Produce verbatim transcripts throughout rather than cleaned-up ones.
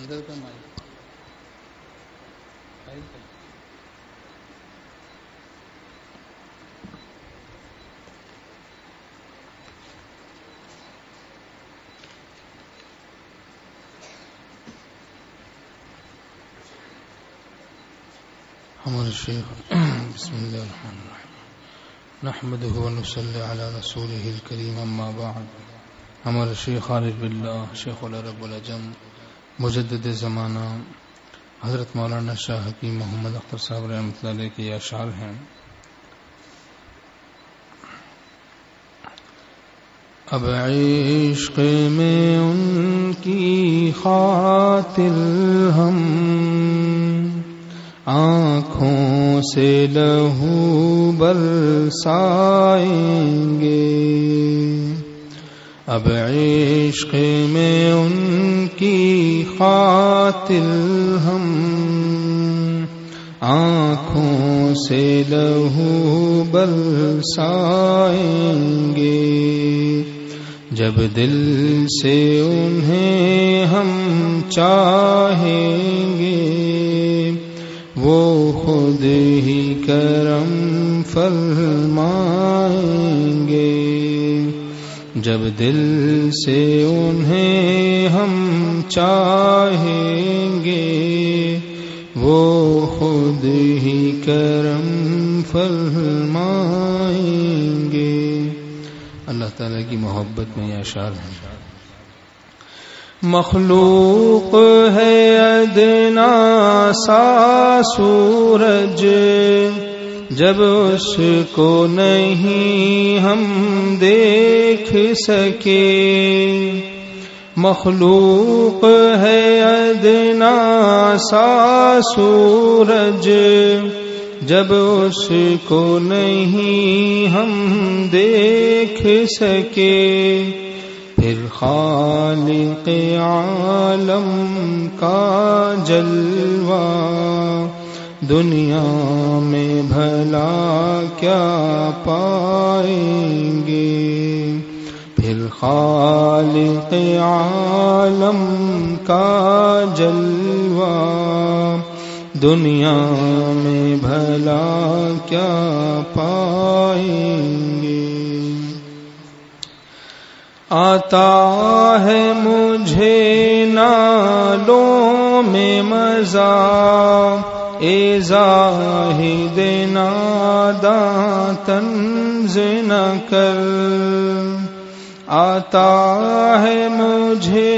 ادھر کا مائک ہمارے شیخ بسم اللہ الرحمن الرحیم نحمده ونصلي على رسوله الكريم اما بعد. ہمارے شیخ عارف باللہ شیخ العرب والعجم مجدد زمانہ حضرت مولانا شاہ حکیم محمد اختر صاحب رحمۃ اللہ علیہ کے اشعار ہیں. اب عشق میں ان کی خاطر ہم آنکھوں سے لہو برسائیں گے. اب عشق میں ان کی خاطر ہم آنکھوں سے لہو برسائیں گے. جب دل سے انہیں ہم چاہیں گے وہ خود ہی کرم فرمائیں گے. جب دل سے انہیں ہم چاہیں گے وہ خود ہی کرم فرمائیں گے. اللہ تعالیٰ کی محبت میں یہ اشعار ہیں. مخلوق ہے ادنا سا سورج جب اس کو نہیں ہم دیکھ سکے. مخلوق ہے ادنا سا سورج جب اس کو نہیں ہم دیکھ سکے. پھر خالق عالم کا جلوہ دنیا میں بھلا کیا پائیں گے. پھر خالق عالم کا جلوہ دنیا میں بھلا کیا پائیں گے. آتا ہے مجھے نالوں میں مزہ اے زاہد ناداں طنز نہ کر. آتا ہے مجھے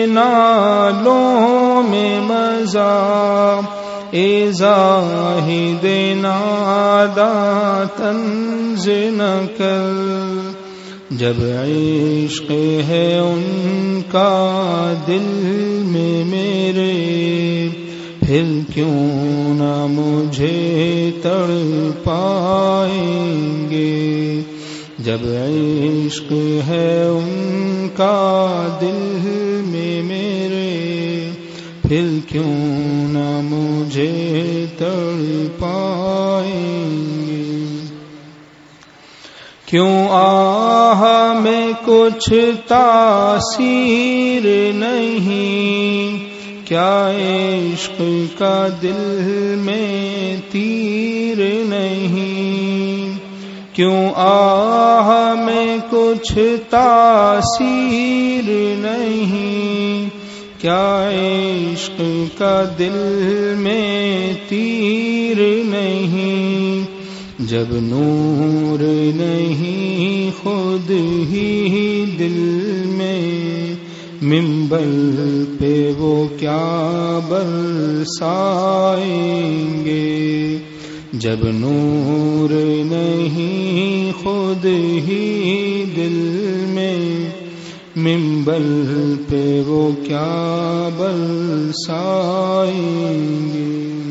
نالوں میں مزہ اے زاہد ناداں طنز نہ کر. جب عشق ہے ان کا دل میں میرے پھر کیوں نہ مجھے تڑ پائیں گے. جب عشق ہے ان کا دل میں میرے پھر کیوں نہ مجھے تڑ پائیں گے. کیوں آہ میں کچھ تاثیر نہیں کیا عشق کا دل میں تیر نہیں. کیوں آہ میں کچھ تاثیر نہیں کیا عشق کا دل میں تیر نہیں. جب نور نہیں خود ہی دل میں منبر پہ وہ کیا برسائیں گے. جب نور نہیں خود ہی دل میں منبر پہ وہ کیا برسائیں گے.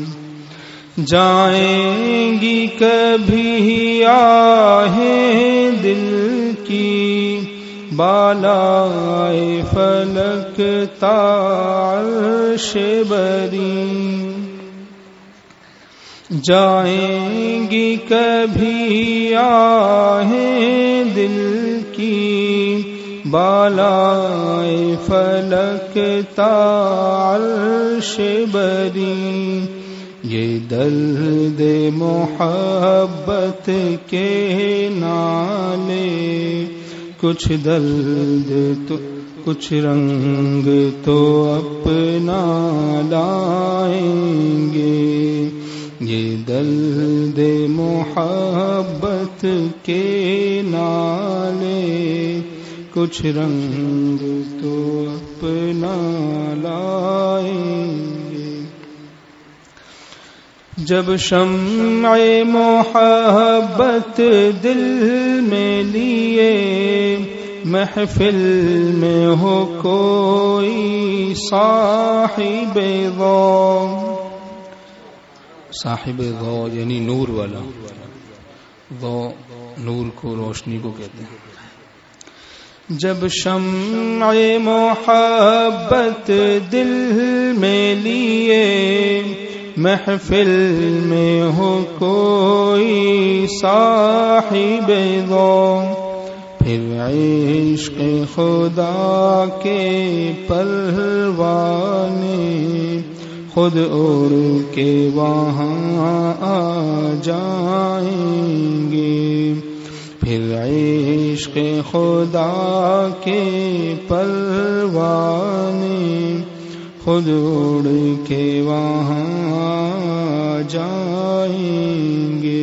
جائیں گی کبھی آہیں دل کی بالائے فلک تا عرش بری. جائیں گی کبھی آہیں دل کی بالائے فلک تا عرش بری، یہ درد محبت کے نالے، کچھ درد تو کچھ رنگ تو اپنا لائیں گے، یہ درد محبت کے نالے، کچھ رنگ تو اپنا لائیں گے۔ جب شمع محبت دل میں لیے، محفل میں ہو کوئی صاحب ذوق، صاحب ذوق یعنی نور والا، ذوق نور کو، روشنی کو کہتے ہیں۔ جب شمع محبت دل میں لیے، محفل میں ہو کوئی صاحب ذوق، پھر عشق خدا کے پروانے خود اڑ کے وہاں آ جائیں گے، پھر عشق خدا کے پروانے خود اڑ کے وہاں آ جائیں گے۔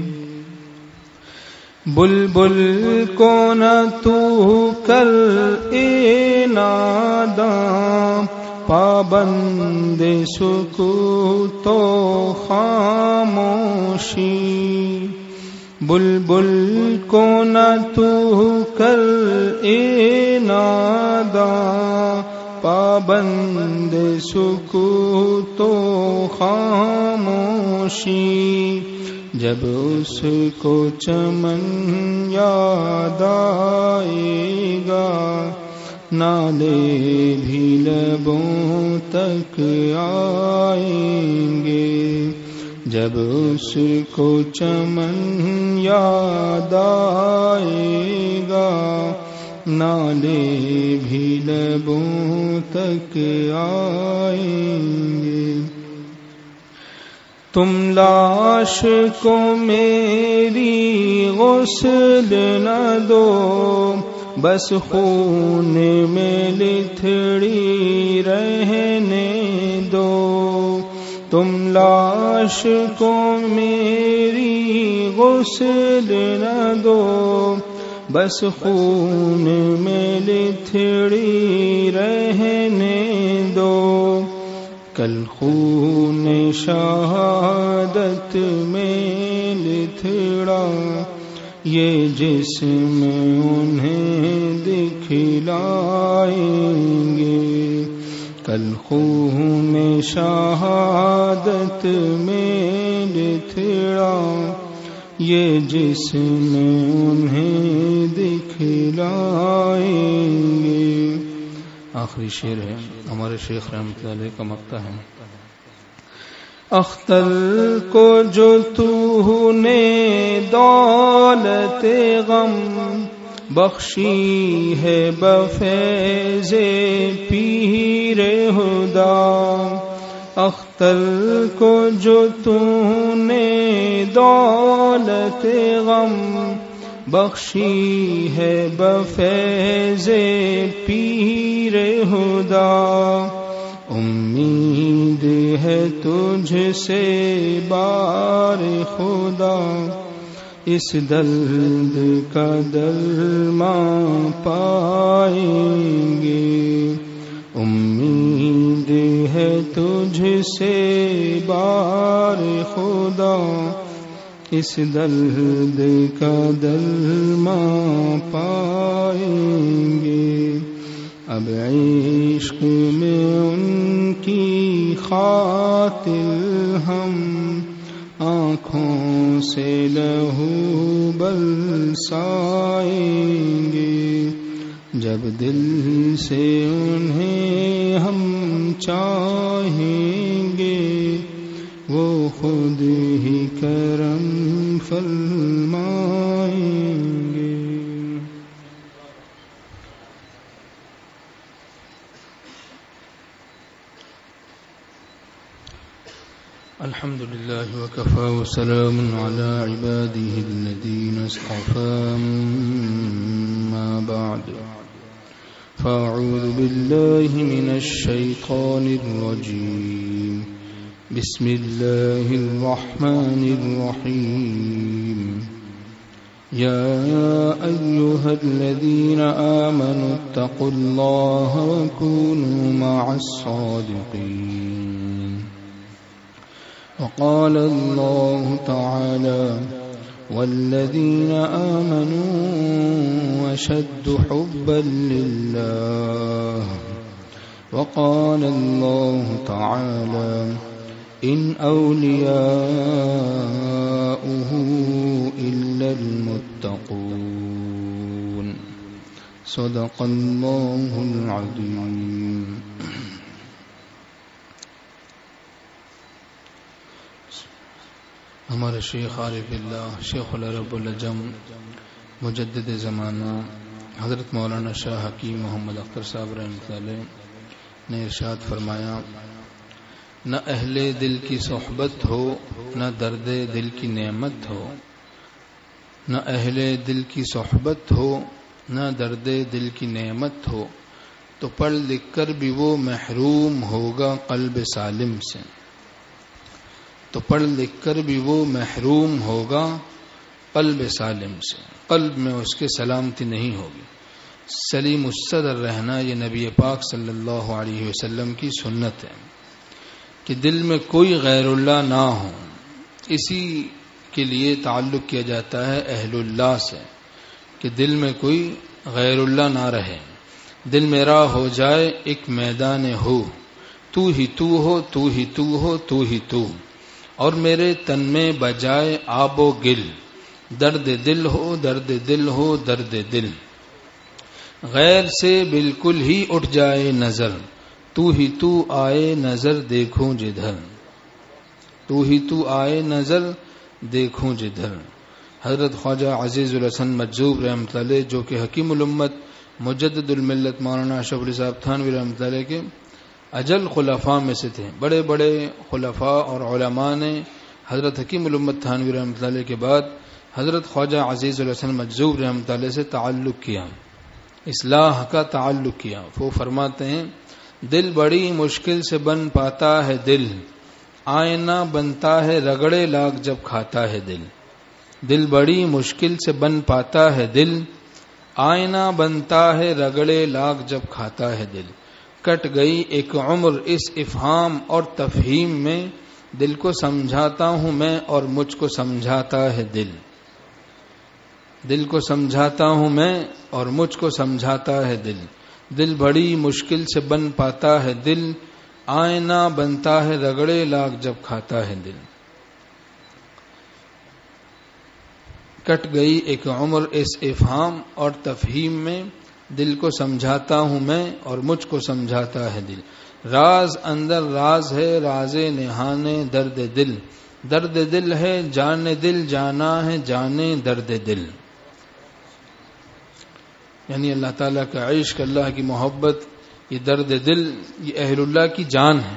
بلبل کو نہ تو کر اے ناداں، پابند سکوت و خاموشی، بلبل کو نہ تو کر اے ناداں، پابند سکوت و خاموشی، جب اس کو چمن یاد آئے گا، نالے بھی لبوں تک آئیں گے، جب اس کو چمن یاد آئے گا، نالے بھی لبوں تک آئیں گے۔ تم لاش کو میری غسل نہ دو، بس خون میں لتھڑی رہنے دو، تم لاش کو میری غسل نہ دو، بس خون میں لتھڑی رہنے دو، کل خون شہادت میں لتھڑا یہ جسم انہیں دکھلائیں گے، کل خون شہادت میں لتھڑا یہ جسم انہیں دکھلائیں گے۔ آخری شعر ہے ہمارے شیخ رحمۃ اللہ علیہ کا مقطع ہے۔ اختر کو جو تو نے دولت غم بخشی ہے بفیض پیر ہدا، اختر کو جو تو نے دولت غم بخشی ہے بفیض پیر ہدا، امید ہے تجھ سے بار خدا، اس درد کا درمان پائیں گے، امید ہے تجھ سے بار خدا، اس درد کا درمان پائیں گے۔ اب عشق میں ان کی خاطر ہم آنکھوں سے لہو برسائیں گے، جب دل سے انہیں ہم چاہیں گے، وہ خود ہی کرم فرمائیں گے۔ الحمد لله وكفى وسلام على عباده الذين اصطفى ما بعد فأعوذ بالله من الشيطان الرجيم بسم الله الرحمن الرحيم يا أيها الذين آمنوا اتقوا الله وكونوا مع الصادقين وقال الله تعالى والذين آمنوا أشد حبا لله وقال الله تعالى إن أولياؤه إلا المتقون صدق الله العظيم. ہمارے شیخ عارف اللہ شیخ العرب العجم مجدد زمانہ حضرت مولانا شاہ حکیم محمد اختر صاحب رحمۃ اللہ علیہ نے ارشاد فرمایا نہ اہل دل کی صحبت ہو نہ درد دل کی نعمت ہو نہ اہل دل کی صحبت ہو نہ درد دل کی نعمت ہو تو پڑھ لکھ کر بھی وہ محروم ہوگا قلب سالم سے تو پڑھ لکھ کر بھی وہ محروم ہوگا قلب سالم سے قلب میں اس کے سلامتی نہیں ہوگی. سلیم الصدر رہنا یہ نبی پاک صلی اللہ علیہ وسلم کی سنت ہے کہ دل میں کوئی غیر اللہ نہ ہو. اسی کے لیے تعلق کیا جاتا ہے اہل اللہ سے کہ دل میں کوئی غیر اللہ نہ رہے. دل میرا ہو جائے ایک میدان ہو تو ہی تو ہو تو ہی تو ہو تو ہی تو اور میرے تن میں بجائے آب و گل درد دل ہو درد دل ہو درد دل غیر سے بالکل ہی اٹھ جائے نظر تو ہی تو آئے نظر دیکھوں جدھر تو ہی تو آئے نظر دیکھوں جدھر. حضرت خواجہ عزیز الحسن مجذوب رحمۃ اللہ علیہ جو کہ حکیم الامت مجدد الملت مولانا اشرف علی صاحب تھانوی رحمۃ اللہ علیہ کے اجل خلفاء میں سے تھے. بڑے بڑے خلفاء اور علماء نے حضرت حکیم الامت تھانوی رحمۃ اللہ علیہ کے بعد حضرت خواجہ عزیز الحسن مجذوب رحمۃ اللہ علیہ سے تعلق کیا, اصلاح کا تعلق کیا. وہ فرماتے ہیں دل بڑی مشکل سے بن پاتا ہے دل آئینہ بنتا ہے رگڑے لاگ جب کھاتا ہے دل. دل بڑی مشکل سے بن پاتا ہے دل آئینہ بنتا ہے رگڑے لاگ جب کھاتا ہے دل. کٹ گئی ایک عمر اس افہام اور تفہیم میں دل کو سمجھاتا ہوں میں اور مجھ کو سمجھاتا ہے دل. دل کو سمجھاتا ہوں میں اور مجھ کو سمجھاتا ہے دل. دل بڑی مشکل سے بن پاتا ہے دل آئینہ بنتا ہے رگڑے لاگ جب کھاتا ہے دل. کٹ گئی ایک عمر اس افہام اور تفہیم میں دل کو سمجھاتا ہوں میں اور مجھ کو سمجھاتا ہے دل. راز اندر راز ہے راز نہان درد دل درد دل ہے جان دل جانا ہے جانے درد دل. یعنی اللہ تعالیٰ کا عشق اللہ کی محبت یہ درد دل یہ اہل اللہ کی جان ہے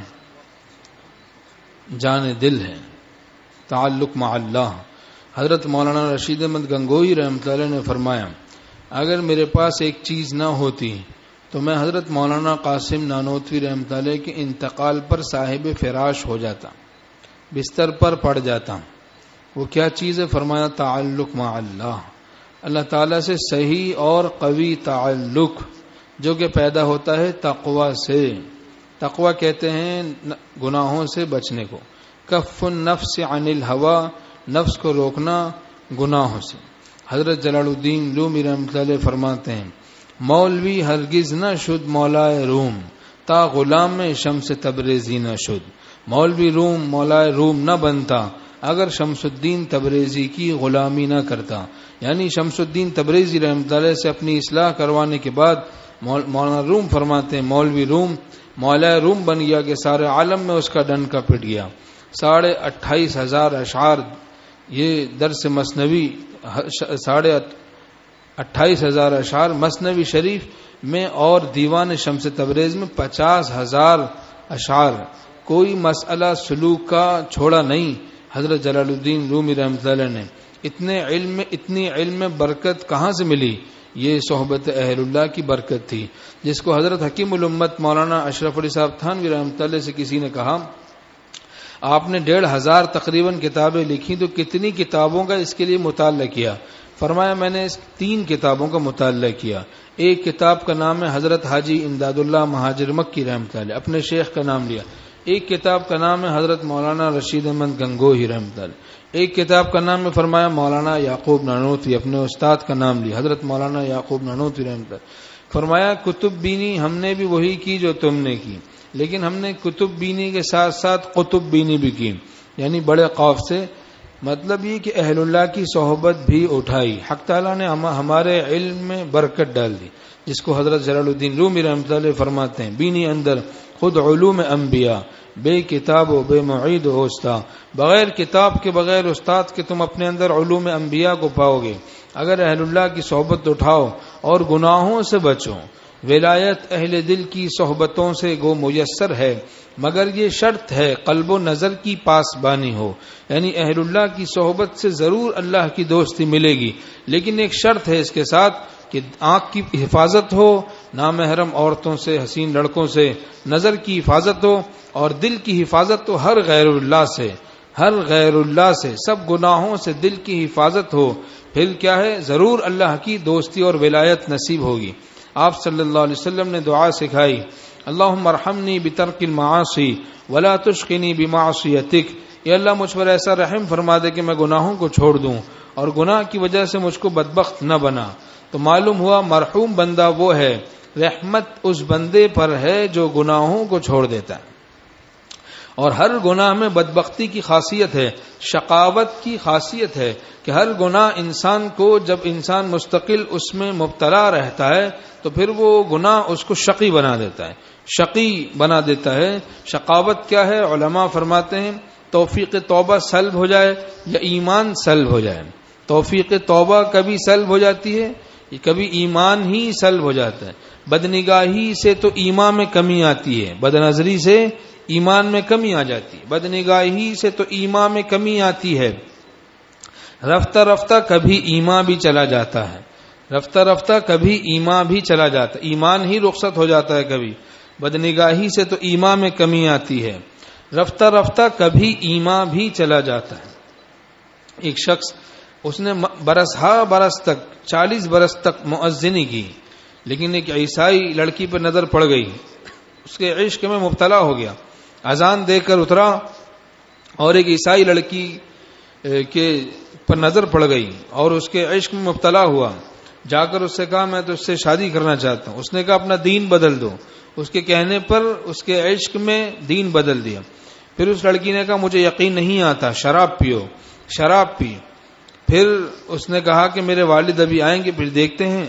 جان دل ہے تعلق مع اللہ. حضرت مولانا رشید احمد گنگوئی رحمۃ اللہ نے فرمایا اگر میرے پاس ایک چیز نہ ہوتی تو میں حضرت مولانا قاسم نانوتوی رحمۃ اللہ علیہ کے انتقال پر صاحب فراش ہو جاتا بستر پر پڑ جاتا. وہ کیا چیز ہے؟ فرمایا تعلق مع اللہ اللہ تعالیٰ سے صحیح اور قوی تعلق جو کہ پیدا ہوتا ہے تقوی سے. تقوی کہتے ہیں گناہوں سے بچنے کو. کف النفس عن الہوا نفس کو روکنا گناہوں سے. حضرت جلال الدین رومی رحمۃ اللہ علیہ فرماتے ہیں مولوی ہرگز نہ شد مولائے روم تا غلام شمس تبریزی نہ شد. مولوی روم مولائے روم نہ بنتا اگر شمس الدین تبریزی کی غلامی نہ کرتا. یعنی شمس الدین تبریزی رحمۃ اللہ علیہ سے اپنی اصلاح کروانے کے بعد مولانا روم فرماتے ہیں مولوی روم مولائے روم بن گیا کہ سارے عالم میں اس کا ڈنکا پٹ گیا. ساڑھے اٹھائیس ہزار اشعار یہ درس مثنوی ساڑھے اٹھائیس ہزار اشعار مثنوی شریف میں اور دیوان شمس تبریز میں پچاس ہزار اشعار کوئی مسئلہ سلوک کا چھوڑا نہیں. حضرت جلال الدین رومی رحمۃ اللہ نے اتنے علم میں اتنی علم میں برکت کہاں سے ملی؟ یہ صحبت اہل اللہ کی برکت تھی، جس کو حضرت حکیم الامت مولانا اشرف علی صاحب تھانوی رحمۃ اللہ سے کسی نے کہا آپ نے ڈیڑھ ہزار تقریباً کتابیں لکھی تو کتنی کتابوں کا اس کے لیے مطالعہ کیا؟ فرمایا میں نے اس تین کتابوں کا مطالعہ کیا. ایک کتاب کا نام ہے حضرت حاجی امداد اللہ مہاجر مکی رحمۃ اللہ، اپنے شیخ کا نام لیا. ایک کتاب کا نام ہے حضرت مولانا رشید احمد گنگوہی رحمۃ اللہ. ایک کتاب کا نام ہے فرمایا مولانا یعقوب نانوتوی، اپنے استاد کا نام لیا حضرت مولانا یعقوب نانوتوی رحمۃ اللہ. فرمایا کتب بینی ہم نے بھی وہی کی جو تم نے کی، لیکن ہم نے کتب بینی کے ساتھ ساتھ قطب بینی بھی کی، یعنی بڑے قاف سے. مطلب یہ کہ اہل اللہ کی صحبت بھی اٹھائی. حق تعالیٰ نے ہمارے علم میں برکت ڈال دی، جس کو حضرت جلال الدین رومی رحمۃ اللہ فرماتے ہیں بینی اندر خود علوم انبیاء، بے کتاب و بے معید و استاد. بغیر کتاب کے بغیر استاد کے تم اپنے اندر علوم انبیاء کو پاؤ گے. اگر اہل اللہ کی صحبت اٹھاؤ اور گناہوں سے بچو. ولایت اہل دل کی صحبتوں سے گو میسر ہے، مگر یہ شرط ہے قلب و نظر کی پاسبانی ہو. یعنی اہل اللہ کی صحبت سے ضرور اللہ کی دوستی ملے گی، لیکن ایک شرط ہے اس کے ساتھ کہ آنکھ کی حفاظت ہو نامحرم عورتوں سے، حسین لڑکوں سے، نظر کی حفاظت ہو، اور دل کی حفاظت ہو ہر غیر اللہ سے، ہر غیر اللہ سے، سب گناہوں سے دل کی حفاظت ہو. پھر کیا ہے؟ ضرور اللہ کی دوستی اور ولایت نصیب ہوگی. آپ صلی اللہ علیہ وسلم نے دعا سکھائی اللہم ارحمنی بترک المعاصی ولا تشقنی بمعصیتک. یا اللہ مجھ پر ایسا رحم فرما دے کہ میں گناہوں کو چھوڑ دوں اور گناہ کی وجہ سے مجھ کو بدبخت نہ بنا. تو معلوم ہوا مرحوم بندہ وہ ہے، رحمت اس بندے پر ہے جو گناہوں کو چھوڑ دیتا ہے. اور ہر گناہ میں بدبختی کی خاصیت ہے، شقاوت کی خاصیت ہے کہ ہر گناہ انسان کو، جب انسان مستقل اس میں مبتلا رہتا ہے تو پھر وہ گناہ اس کو شقی بنا دیتا ہے، شقی بنا دیتا ہے. شقاوت کیا ہے؟ علماء فرماتے ہیں توفیق توبہ سلب ہو جائے یا ایمان سلب ہو جائے. توفیق توبہ کبھی سلب ہو جاتی ہے، کبھی ایمان ہی سلب ہو جاتا ہے. بدنگاہی سے تو ایمان میں کمی آتی ہے، بدنظری سے ایمان میں کمی آ جاتی ہے، بدنگاہی سے تو ایمان میں کمی آتی ہے. رفتہ رفتہ کبھی ایمان بھی چلا جاتا ہے، رفتہ رفتہ کبھی ایمان بھی چلا جاتا ہے، ایمان ہی رخصت ہو جاتا ہے. کبھی بدنگاہی سے تو ایمان میں کمی آتی ہے، رفتہ رفتہ کبھی ایمان بھی چلا جاتا ہے. ایک شخص اس نے برس ہا برس تک چالیس برس تک مؤذنی کی، لیکن ایک عیسائی لڑکی پر نظر پڑ گئی، اس کے عشق میں مبتلا ہو گیا. اذان دے کر اترا اور ایک عیسائی لڑکی کے پر نظر پڑ گئی اور اس کے عشق میں مبتلا ہوا. جا کر اس سے کہا میں تو اس سے شادی کرنا چاہتا ہوں. اس نے کہا اپنا دین بدل دو. اس کے کہنے پر اس کے عشق میں دین بدل دیا. پھر اس لڑکی نے کہا مجھے یقین نہیں آتا، شراب پیو. شراب پی. پھر اس نے کہا کہ میرے والد ابھی آئیں گے، پھر دیکھتے ہیں.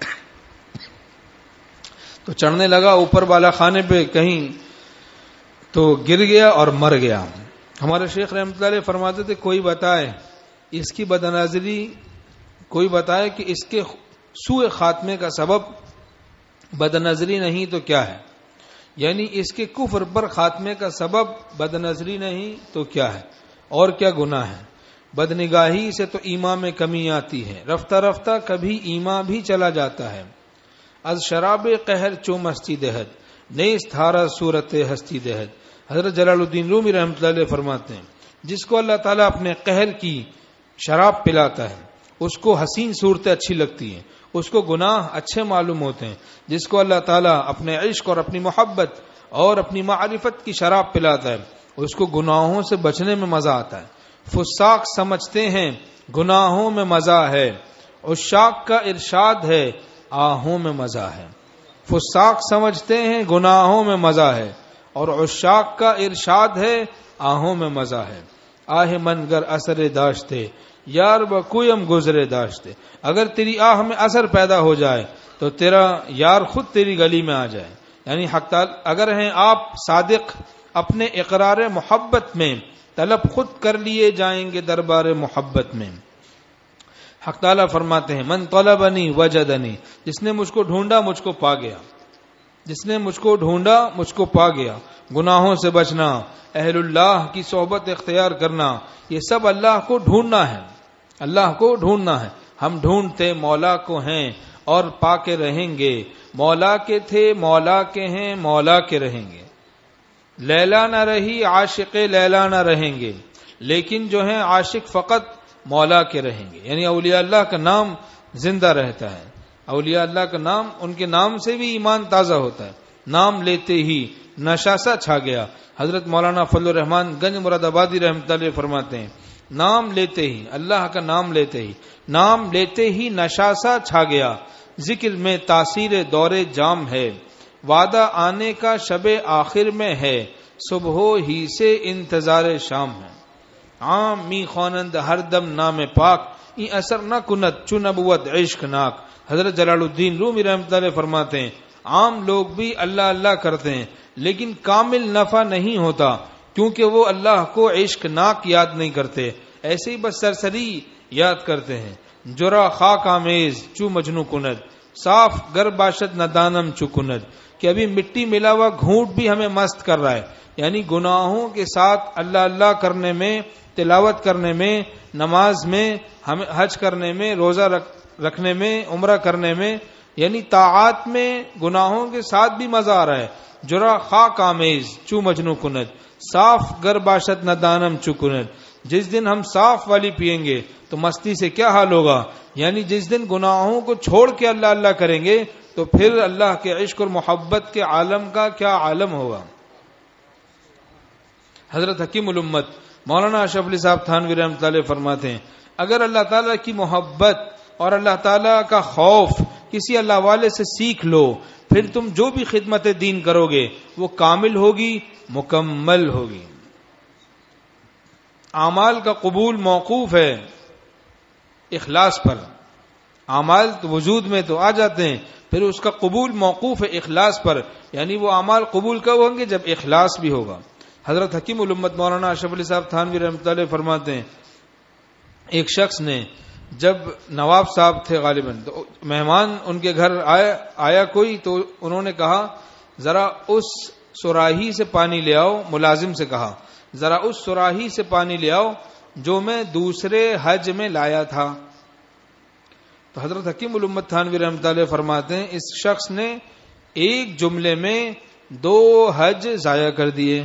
تو چڑھنے لگا اوپر بالا خانے پہ، کہیں تو گر گیا اور مر گیا. ہمارے شیخ رحمۃ اللہ علیہ فرماتے تھے کوئی بتائے اس کی بدنظری، کوئی بتائے کہ اس کے سوء خاتمے کا سبب بدنظری نہیں تو کیا ہے؟ یعنی اس کے کفر پر خاتمے کا سبب بدنظری نہیں تو کیا ہے؟ اور کیا گناہ ہے؟ بدنگاہی سے تو ایمان میں کمی آتی ہے، رفتہ رفتہ کبھی ایمان بھی چلا جاتا ہے. از شراب قہر چو مستی دہد نیست تھارا صورت ہستی دہد. حضرت جلال الدین رومی رحمۃ اللہ علیہ فرماتے ہیں جس کو اللہ تعالیٰ اپنے قہر کی شراب پلاتا ہے اس کو حسین صورتیں اچھی لگتی ہیں، اس کو گناہ اچھے معلوم ہوتے ہیں. جس کو اللہ تعالیٰ اپنے عشق اور اپنی محبت اور اپنی معرفت کی شراب پلاتا ہے اس کو گناہوں سے بچنے میں مزہ آتا ہے. فساق سمجھتے ہیں گناہوں میں مزہ ہے، عشاق کا ارشاد ہے آہوں میں مزہ ہے. فساق سمجھتے ہیں گناہوں میں مزہ ہے اور عشاق کا ارشاد ہے آہوں میں مزہ ہے. آہ من گر اثر داشتے یار بکویم گزرے داشتے. اگر تیری آہ میں اثر پیدا ہو جائے تو تیرا یار خود تیری گلی میں آ جائے. یعنی حق تعالی اگر ہیں آپ صادق اپنے اقرار محبت میں طلب خود کر لیے جائیں گے دربار محبت میں. حق تعالیٰ فرماتے ہیں من طلبنی وجدنی، جس نے مجھ کو ڈھونڈا مجھ کو پا گیا. جس نے مجھ کو ڈھونڈا مجھ کو پا گیا، گناہوں سے بچنا، اہل اللہ کی صحبت اختیار کرنا، یہ سب اللہ کو ڈھونڈنا ہے، اللہ کو ڈھونڈنا ہے۔ ہم ڈھونڈتے مولا کو ہیں اور پا کے رہیں گے، مولا کے تھے مولا کے ہیں مولا کے رہیں گے۔ لیلا نہ رہی عاشق لیلا نہ رہیں گے، لیکن جو ہیں عاشق فقط مولا کے رہیں گے، یعنی اولیاء اللہ کا نام زندہ رہتا ہے، اولیاء اللہ کا نام، ان کے نام سے بھی ایمان تازہ ہوتا ہے۔ نام لیتے ہی نشہ سا چھا گیا، حضرت مولانا فضل الرحمان گنج مراد آبادی رحمۃ اللہ علیہ فرماتے ہیں، نام لیتے ہی، اللہ کا نام لیتے ہی، نام لیتے ہی نشہ سا چھا گیا، ذکر میں تاثیر دور جام ہے، وعدہ آنے کا شب آخر میں ہے، صبح ہی سے انتظار شام ہے۔ عام می خوانند ہر دم نام پاک، ای اثر نہ کنت چو نبوت عشق ناک۔ حضرت جلال الدین رومی رحمۃ اللہ علیہ فرماتے ہیں، عام لوگ بھی اللہ اللہ کرتے ہیں لیکن کامل نفع نہیں ہوتا، کیونکہ وہ اللہ کو عشق ناک یاد نہیں کرتے، ایسے ہی بس سرسری یاد کرتے ہیں۔ جرا خاک آمیز چو مجنو کند، صاف گر باشد ندانم چو کند، کہ ابھی مٹی ملا ہوا گھونٹ بھی ہمیں مست کر رہا ہے، یعنی گناہوں کے ساتھ اللہ اللہ کرنے میں، تلاوت کرنے میں، نماز میں، حج کرنے میں، روزہ رکھنے میں، عمرہ کرنے میں، یعنی طاعات میں گناہوں کے ساتھ بھی مزہ آ رہا ہے۔ جرا خاک آمیز چو مجنو کند، صاف گر باشد ندانم چو کند، جس دن ہم صاف والی پیئیں گے تو مستی سے کیا حال ہوگا، یعنی جس دن گناہوں کو چھوڑ کے اللہ اللہ کریں گے تو پھر اللہ کے عشق اور محبت کے عالم کا کیا عالم ہوگا۔ حضرت حکیم الامت مولانا اشرف علی صاحب تھانوی رحمۃ اللہ علیہ فرماتے ہیں، اگر اللہ تعالیٰ کی محبت اور اللہ تعالیٰ کا خوف کسی اللہ والے سے سیکھ لو، پھر تم جو بھی خدمت دین کرو گے وہ کامل ہوگی، مکمل ہوگی۔ اعمال کا قبول موقوف ہے اخلاص پر، اعمال تو وجود میں تو آ جاتے ہیں، پھر اس کا قبول موقوف ہے اخلاص پر، یعنی وہ اعمال قبول کب ہوں گے؟ جب اخلاص بھی ہوگا۔ حضرت حکیم الامت مولانا اشرف علی صاحب تھانوی رحمۃ اللہ علیہ فرماتے ہیں، ایک شخص نے، جب نواب صاحب تھے غالباً، تو مہمان ان کے گھر آیا آیا کوئی، تو انہوں نے کہا ذرا اس سراہی سے پانی لے آؤ، ملازم سے کہا ذرا اس سراہی سے پانی لے آؤ جو میں دوسرے حج میں لایا تھا۔ تو حضرت حکیم الامت تھانوی رحمۃ اللہ علیہ فرماتے ہیں، اس شخص نے ایک جملے میں دو حج ضائع کر دیے،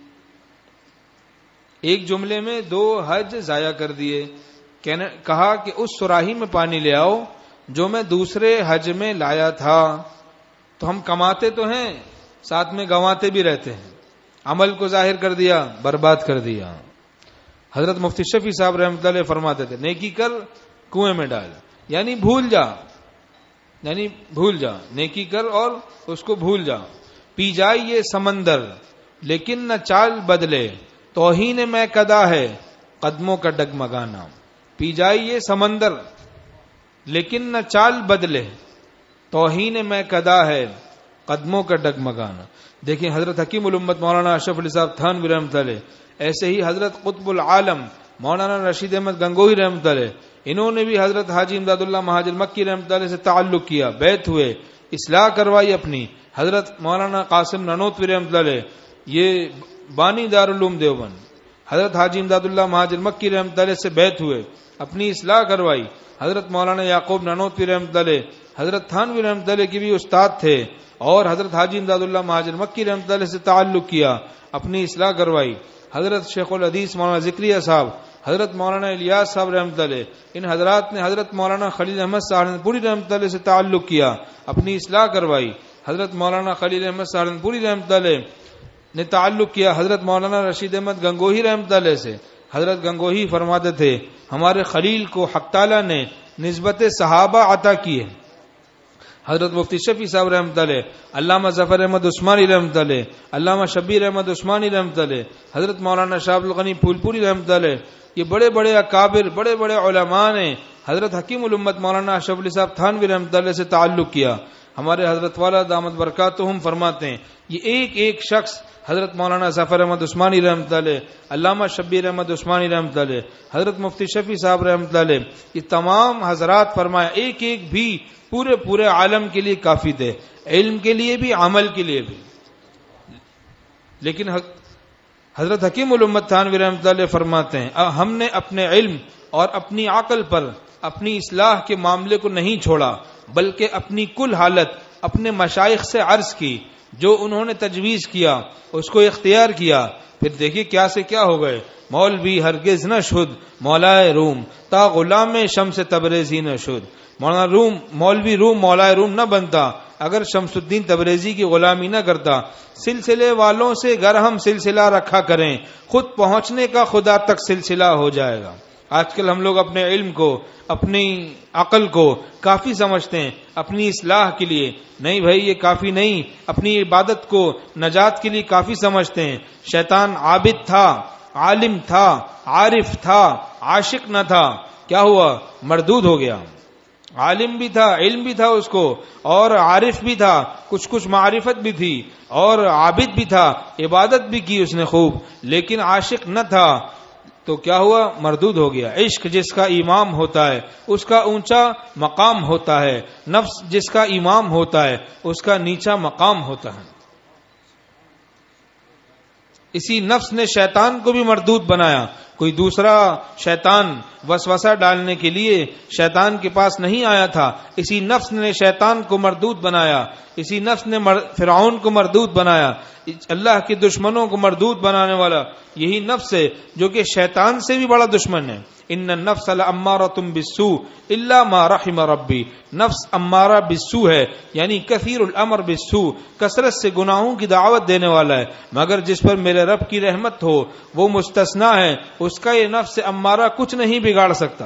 ایک جملے میں دو حج ضائع کر دیے۔ کہا کہ اس سراہی میں پانی لے آؤ جو میں دوسرے حج میں لایا تھا۔ تو ہم کماتے تو ہیں، ساتھ میں گنواتے بھی رہتے ہیں، عمل کو ظاہر کر دیا، برباد کر دیا۔ حضرت مفتی شفیع صاحب رحمۃ اللہ علیہ فرماتے تھے، نیکی کر کنویں میں ڈال، یعنی بھول جا، یعنی بھول جا، نیکی کر اور اس کو بھول جا۔ پی جائے یہ سمندر لیکن نہ چال بدلے، توہین میں کدا ہے قدموں کا ڈگمگانا۔ پی جائے یہ سمندر لیکن نہ چال بدلے، توہین میں کدا ہے قدموں کا ڈگمگانا۔ دیکھیں حضرت حکیم الامت مولانا اشرف علی صاحب تھانوی رحمۃ اللہ، ایسے ہی حضرت قطب العالم مولانا رشید احمد گنگوہی رحمۃ اللہ، انہوں نے بھی حضرت حاجی امداد اللہ مہاجر مکی رحمۃ اللہ سے تعلق کیا، بیعت ہوئے، اصلاح کروائی اپنی۔ حضرت مولانا قاسم نانوتوی رحمۃ اللہ یہ بانی دارالعلوم دیوبند، حضرت حاجی امداد اللہ مہاجر مکی رحمۃ اللہ سے بیعت ہوئے، اپنی اصلاح کروائی۔ حضرت مولانا یعقوب نانوتوی رحمۃ اللہ حضرت تھانوی رحمۃ اللہ کے بھی استاد تھے، اور حضرت حاجی امداد اللہ مہاجر مکی رحمۃ اللہ سے تعلق کیا، اپنی اصلاح کروائی۔ حضرت شیخ الحدیث مولانا ذکریہ صاحب، حضرت مولانا الیاس صاحب رحمۃ اللہ، ان حضرات نے حضرت مولانا خلیل احمد سہارنپوری رحمۃ اللہ سے تعلق کیا، اپنی اصلاح کروائی۔ حضرت مولانا خلیل احمد سہارنپوری رحمۃ اللہ نے تعلق کیا حضرت مولانا رشید احمد گنگوہی رحمۃ اللہ سے۔ حضرت گنگوہی فرماتے تھے، ہمارے خلیل کو حق تعالی نے نسبت صحابہ عطا کی ہے۔ حضرت مفتی شفیع صاحب رحمۃ اللہ، علامہ ظفر احمد عثمانی رحمۃ اللہ، علامہ شبیر احمد عثمانی رحمۃ اللہ، حضرت مولانا شاہ عبد الغنی پھول پوری رحمۃ اللہ، یہ بڑے بڑے اکابر، بڑے بڑے علماء نے حضرت حکیم الامت مولانا اشرف علی صاحب تھانوی رحمۃ اللہ سے تعلق کیا۔ ہمارے حضرت والا دامت برکاتہم فرماتے ہیں یہ ایک ایک شخص، حضرت مولانا ظفر احمد عثمانی رحمۃ اللہ علیہ، علامہ شبیر احمد عثمانی رحمۃ اللہ علیہ، حضرت مفتی شفیع صاحب رحمۃ اللہ علیہ، یہ تمام حضرات فرمایا ایک ایک بھی پورے پورے عالم کے لیے کافی تھے، علم کے لیے بھی، عمل کے لیے بھی. لیکن حضرت حکیم الامت تھانوی رحمۃ اللہ علیہ فرماتے ہیں ہم نے اپنے علم اور اپنی عقل پر اپنی اصلاح کے معاملے کو نہیں چھوڑا، بلکہ اپنی کل حالت اپنے مشائخ سے عرض کی، جو انہوں نے تجویز کیا اس کو اختیار کیا. پھر دیکھیے کیا سے کیا ہو گئے. مولوی ہرگز نہ شد مولائے روم، تا غلام شمس تبریزی نہ شد. مولانا روم مولوی روم مولائے روم نہ بنتا اگر شمس الدین تبریزی کی غلامی نہ کرتا. سلسلے والوں سے گر ہم سلسلہ رکھا کریں، خود پہنچنے کا خدا تک سلسلہ ہو جائے گا. آج کل ہم لوگ اپنے علم کو، اپنی عقل کو کافی سمجھتے ہیں اپنی اصلاح کے لیے. نہیں بھائی، یہ کافی نہیں. اپنی عبادت کو نجات کے لیے کافی سمجھتے ہیں. شیطان عابد تھا، عالم تھا، عارف تھا، عاشق نہ تھا. کیا ہوا؟ مردود ہو گیا. عالم بھی تھا، علم بھی تھا اس کو، اور عارف بھی تھا، کچھ کچھ معرفت بھی تھی، اور عابد بھی تھا، عبادت بھی کی اس نے خوب، لیکن عاشق نہ تھا. تو کیا ہوا؟ مردود ہو گیا. عشق جس کا امام ہوتا ہے اس کا اونچا مقام ہوتا ہے، نفس جس کا امام ہوتا ہے اس کا نیچا مقام ہوتا ہے. اسی نفس نے شیطان کو بھی مردود بنایا. کوئی دوسرا شیطان وسوسہ ڈالنے کے لیے شیطان کے پاس نہیں آیا تھا، اسی نفس نے شیطان کو مردود بنایا. اسی نفس نے فرعون کو مردود بنایا. اللہ کے دشمنوں کو مردود بنانے والا یہی نفس ہے جو کہ شیطان سے بھی بڑا دشمن ہے. ان النفس لامارۃ بالسوء الا ما رحم ربی. نفس امارہ بالسوء ہے، یعنی کثیر الامر بالسوء، کثرت سے گناہوں کی دعوت دینے والا ہے، مگر جس پر میرے رب کی رحمت ہو وہ مستثنا ہے، اس کا یہ نفس امارہ کچھ نہیں بگاڑ سکتا.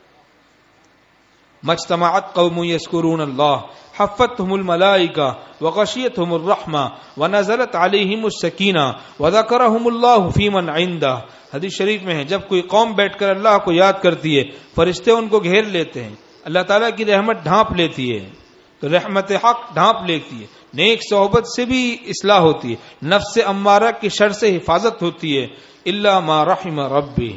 مجتمعت قوم یذکرون اللہ حفتهم الملائکہ وغشیتهم الرحمہ ونزلت علیہم السکینہ وذکرهم اللہ فی من عنده. حدیث شریف میں ہے جب کوئی قوم بیٹھ کر اللہ کو یاد کرتی ہے فرشتے ان کو گھیر لیتے ہیں، اللہ تعالیٰ کی رحمت ڈھانپ لیتی ہے. تو رحمت حق ڈھانپ لیتی ہے. نیک صحبت سے بھی اصلاح ہوتی ہے، نفس امارہ کی شر سے حفاظت ہوتی ہے. الا ما رحم ربی.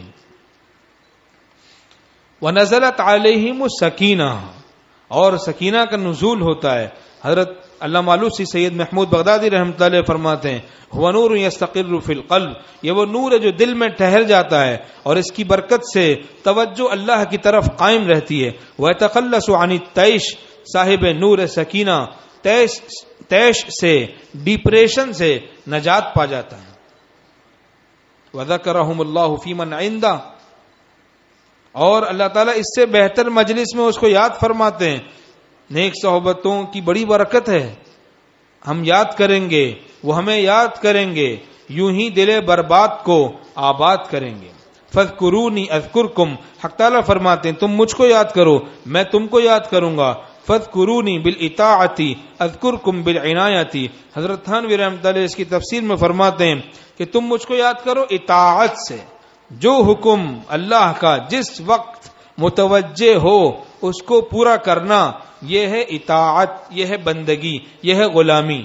وَنَزَلَتْ عَلَيْهِمُ السَّكِينَةُ، اور سکینہ کا نزول ہوتا ہے. حضرت علامہ آلوسی سید محمود بغدادی رحمۃ اللہ علیہ فرماتے ہیں هُوَ نُورٌ يَسْتَقِرُّ فِي الْقَلْبِ، یہ وہ نور ہے جو دل میں ٹھہر جاتا ہے اور اس کی برکت سے توجہ اللہ کی طرف قائم رہتی ہے. وَيَتَخَلَّصُ عَنِ التَّيْشِ، صاحب نور سکینہ تیش تیش سے، ڈپریشن سے نجات پا جاتا ہے. وَذَكَرَهُمُ اللَّهُ فِي مَنْ عِنْدَهُ، اور اللہ تعالیٰ اس سے بہتر مجلس میں اس کو یاد فرماتے ہیں. نیک صحبتوں کی بڑی برکت ہے. ہم یاد کریں گے، وہ ہمیں یاد کریں گے، یوں ہی دل برباد کو آباد کریں گے. فَاذْكُرُونِي أَذْكُرْكُمْ، حق تعالیٰ فرماتے ہیں تم مجھ کو یاد کرو میں تم کو یاد کروں گا. فَاذْكُرُونِي بِالْإِطَاعَةِ أَذْكُرْكُمْ بِالْعِنَایَةِ. حضرت تھانوی رحمۃ اللہ اس کی تفسیر میں فرماتے ہیں کہ تم مجھ کو یاد کرو اطاعت سے، جو حکم اللہ کا جس وقت متوجہ ہو اس کو پورا کرنا، یہ ہے اطاعت، یہ ہے بندگی، یہ ہے غلامی.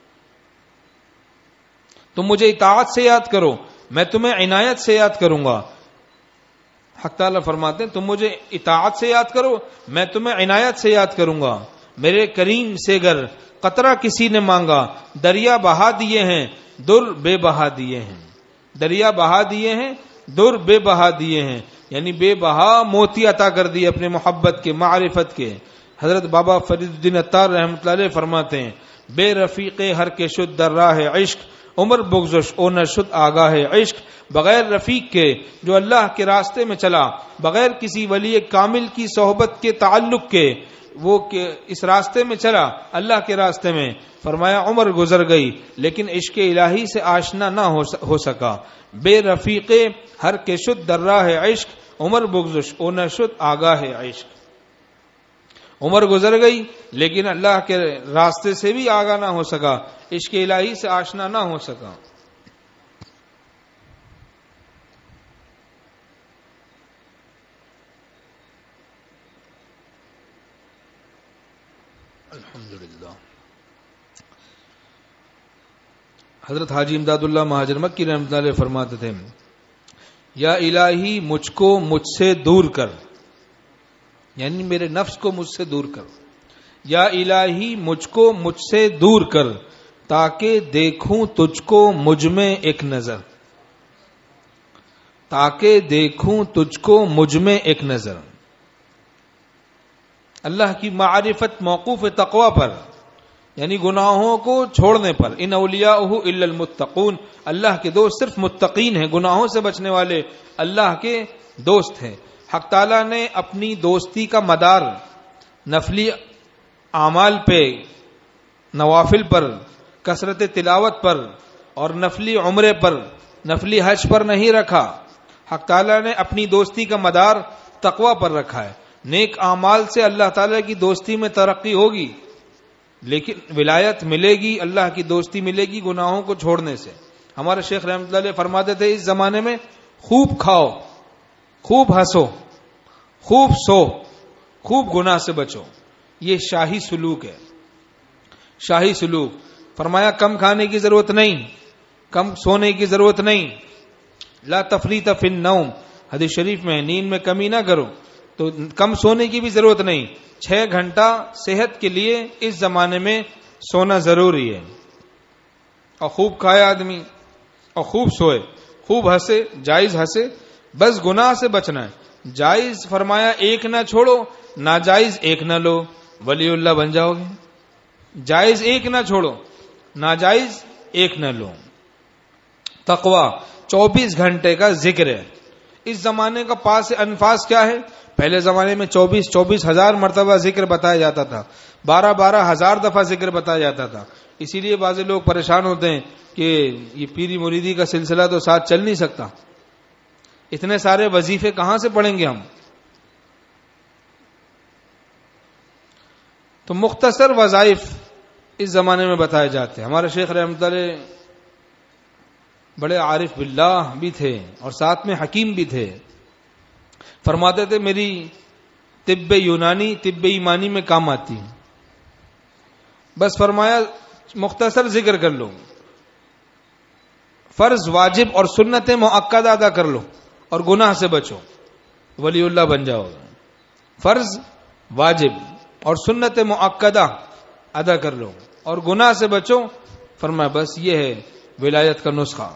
تم مجھے اطاعت سے یاد کرو میں تمہیں عنایت سے یاد کروں گا. حق تعالیٰ فرماتے ہیں تم مجھے اطاعت سے یاد کرو میں تمہیں عنایت سے یاد کروں گا. میرے کریم سے گر قطرہ کسی نے مانگا، دریا بہا دیے ہیں در بے بہا دیے ہیں. دریا بہا دیے ہیں در بے بہا دیے ہیں، یعنی بے بہا موتی عطا کر دیے اپنے محبت کے، معرفت کے. حضرت بابا فرید الدین عطار رحمۃ اللہ علیہ فرماتے ہیں بے رفیق ہر کے شد در راہ عشق، عمر بگزش او نہ شد آگاہ عشق. بغیر رفیق کے جو اللہ کے راستے میں چلا، بغیر کسی ولی کامل کی صحبت کے، تعلق کے، وہ کہ اس راستے میں چلا اللہ کے راستے میں، فرمایا عمر گزر گئی لیکن عشق الہی سے آشنا نہ ہو سکا. بے رفیق ہر کے شد در راہ عشق، عمر بگزش او نہ شد آگاہ عشق. عمر گزر گئی لیکن اللہ کے راستے سے بھی آگاہ نہ ہو سکا، عشق الہی سے آشنا نہ ہو سکا. الحمدللہ. حضرت حاجی امداد اللہ مہاجر مکی رحمۃ اللہ علیہ فرماتے تھے یا الہی مجھ کو مجھ سے دور کر، یعنی میرے نفس کو مجھ سے دور کر. یا الہی مجھ کو مجھ سے دور کر تاکہ دیکھوں تجھ کو مجھ میں ایک نظر، تاکہ دیکھوں تجھ کو مجھ میں ایک نظر. اللہ کی معرفت موقوف تقوی پر، یعنی گناہوں کو چھوڑنے پر. ان اولیاءہ الا المتقون، اللہ کے دوست صرف متقین ہیں، گناہوں سے بچنے والے اللہ کے دوست ہیں. حق تعالی نے اپنی دوستی کا مدار نفلی اعمال پہ، نوافل پر، کثرت تلاوت پر اور نفلی عمرے پر، نفلی حج پر نہیں رکھا. حق تعالی نے اپنی دوستی کا مدار تقوی پر رکھا ہے. نیک اعمال سے اللہ تعالی کی دوستی میں ترقی ہوگی، لیکن ولایت ملے گی، اللہ کی دوستی ملے گی گناہوں کو چھوڑنے سے. ہمارے شیخ رحمۃ اللہ علیہ فرماتے تھے اس زمانے میں خوب کھاؤ، خوب ہنسو، خوب سو، خوب گناہ سے بچو. یہ شاہی سلوک ہے، شاہی سلوک. فرمایا کم کھانے کی ضرورت نہیں، کم سونے کی ضرورت نہیں. لا تفریط فی النوم، حدیث شریف میں نیند میں کمی نہ کرو. تو کم سونے کی بھی ضرورت نہیں. چھ گھنٹہ صحت کے لیے اس زمانے میں سونا ضروری ہے. اور خوب کھائے آدمی اور خوب سوئے، خوب ہنسے، جائز ہنسے. بس گناہ سے بچنا ہے. جائز فرمایا ایک نہ چھوڑو، ناجائز ایک نہ لو، ولی اللہ بن جاؤ گے. جائز ایک نہ چھوڑو، ناجائز ایک نہ لو. تقوی چوبیس گھنٹے کا ذکر ہے. اس زمانے کا پاس انفاس کیا ہے؟ پہلے زمانے میں چوبیس چوبیس ہزار مرتبہ ذکر بتایا جاتا تھا، بارہ بارہ ہزار دفعہ ذکر بتایا جاتا تھا. اسی لیے بعض لوگ پریشان ہوتے ہیں کہ یہ پیری مریدی کا سلسلہ تو ساتھ چل نہیں سکتا، اتنے سارے وظیفے کہاں سے پڑھیں گے ہم. تو مختصر وظائف اس زمانے میں بتائے جاتے ہیں. ہمارے شیخ رحمۃ اللہ بڑے عارف باللہ بھی تھے اور ساتھ میں حکیم بھی تھے. فرماتے تھے میری طب یونانی طب ایمانی میں کام آتی ہے. بس فرمایا مختصر ذکر کر لو، فرض واجب اور سنت مؤکدہ ادا کر لو اور گناہ سے بچو، ولی اللہ بن جاؤ. فرض واجب اور سنت مؤکدہ ادا کر لو اور گناہ سے بچو. فرمایا بس یہ ہے ولایت کا نسخہ.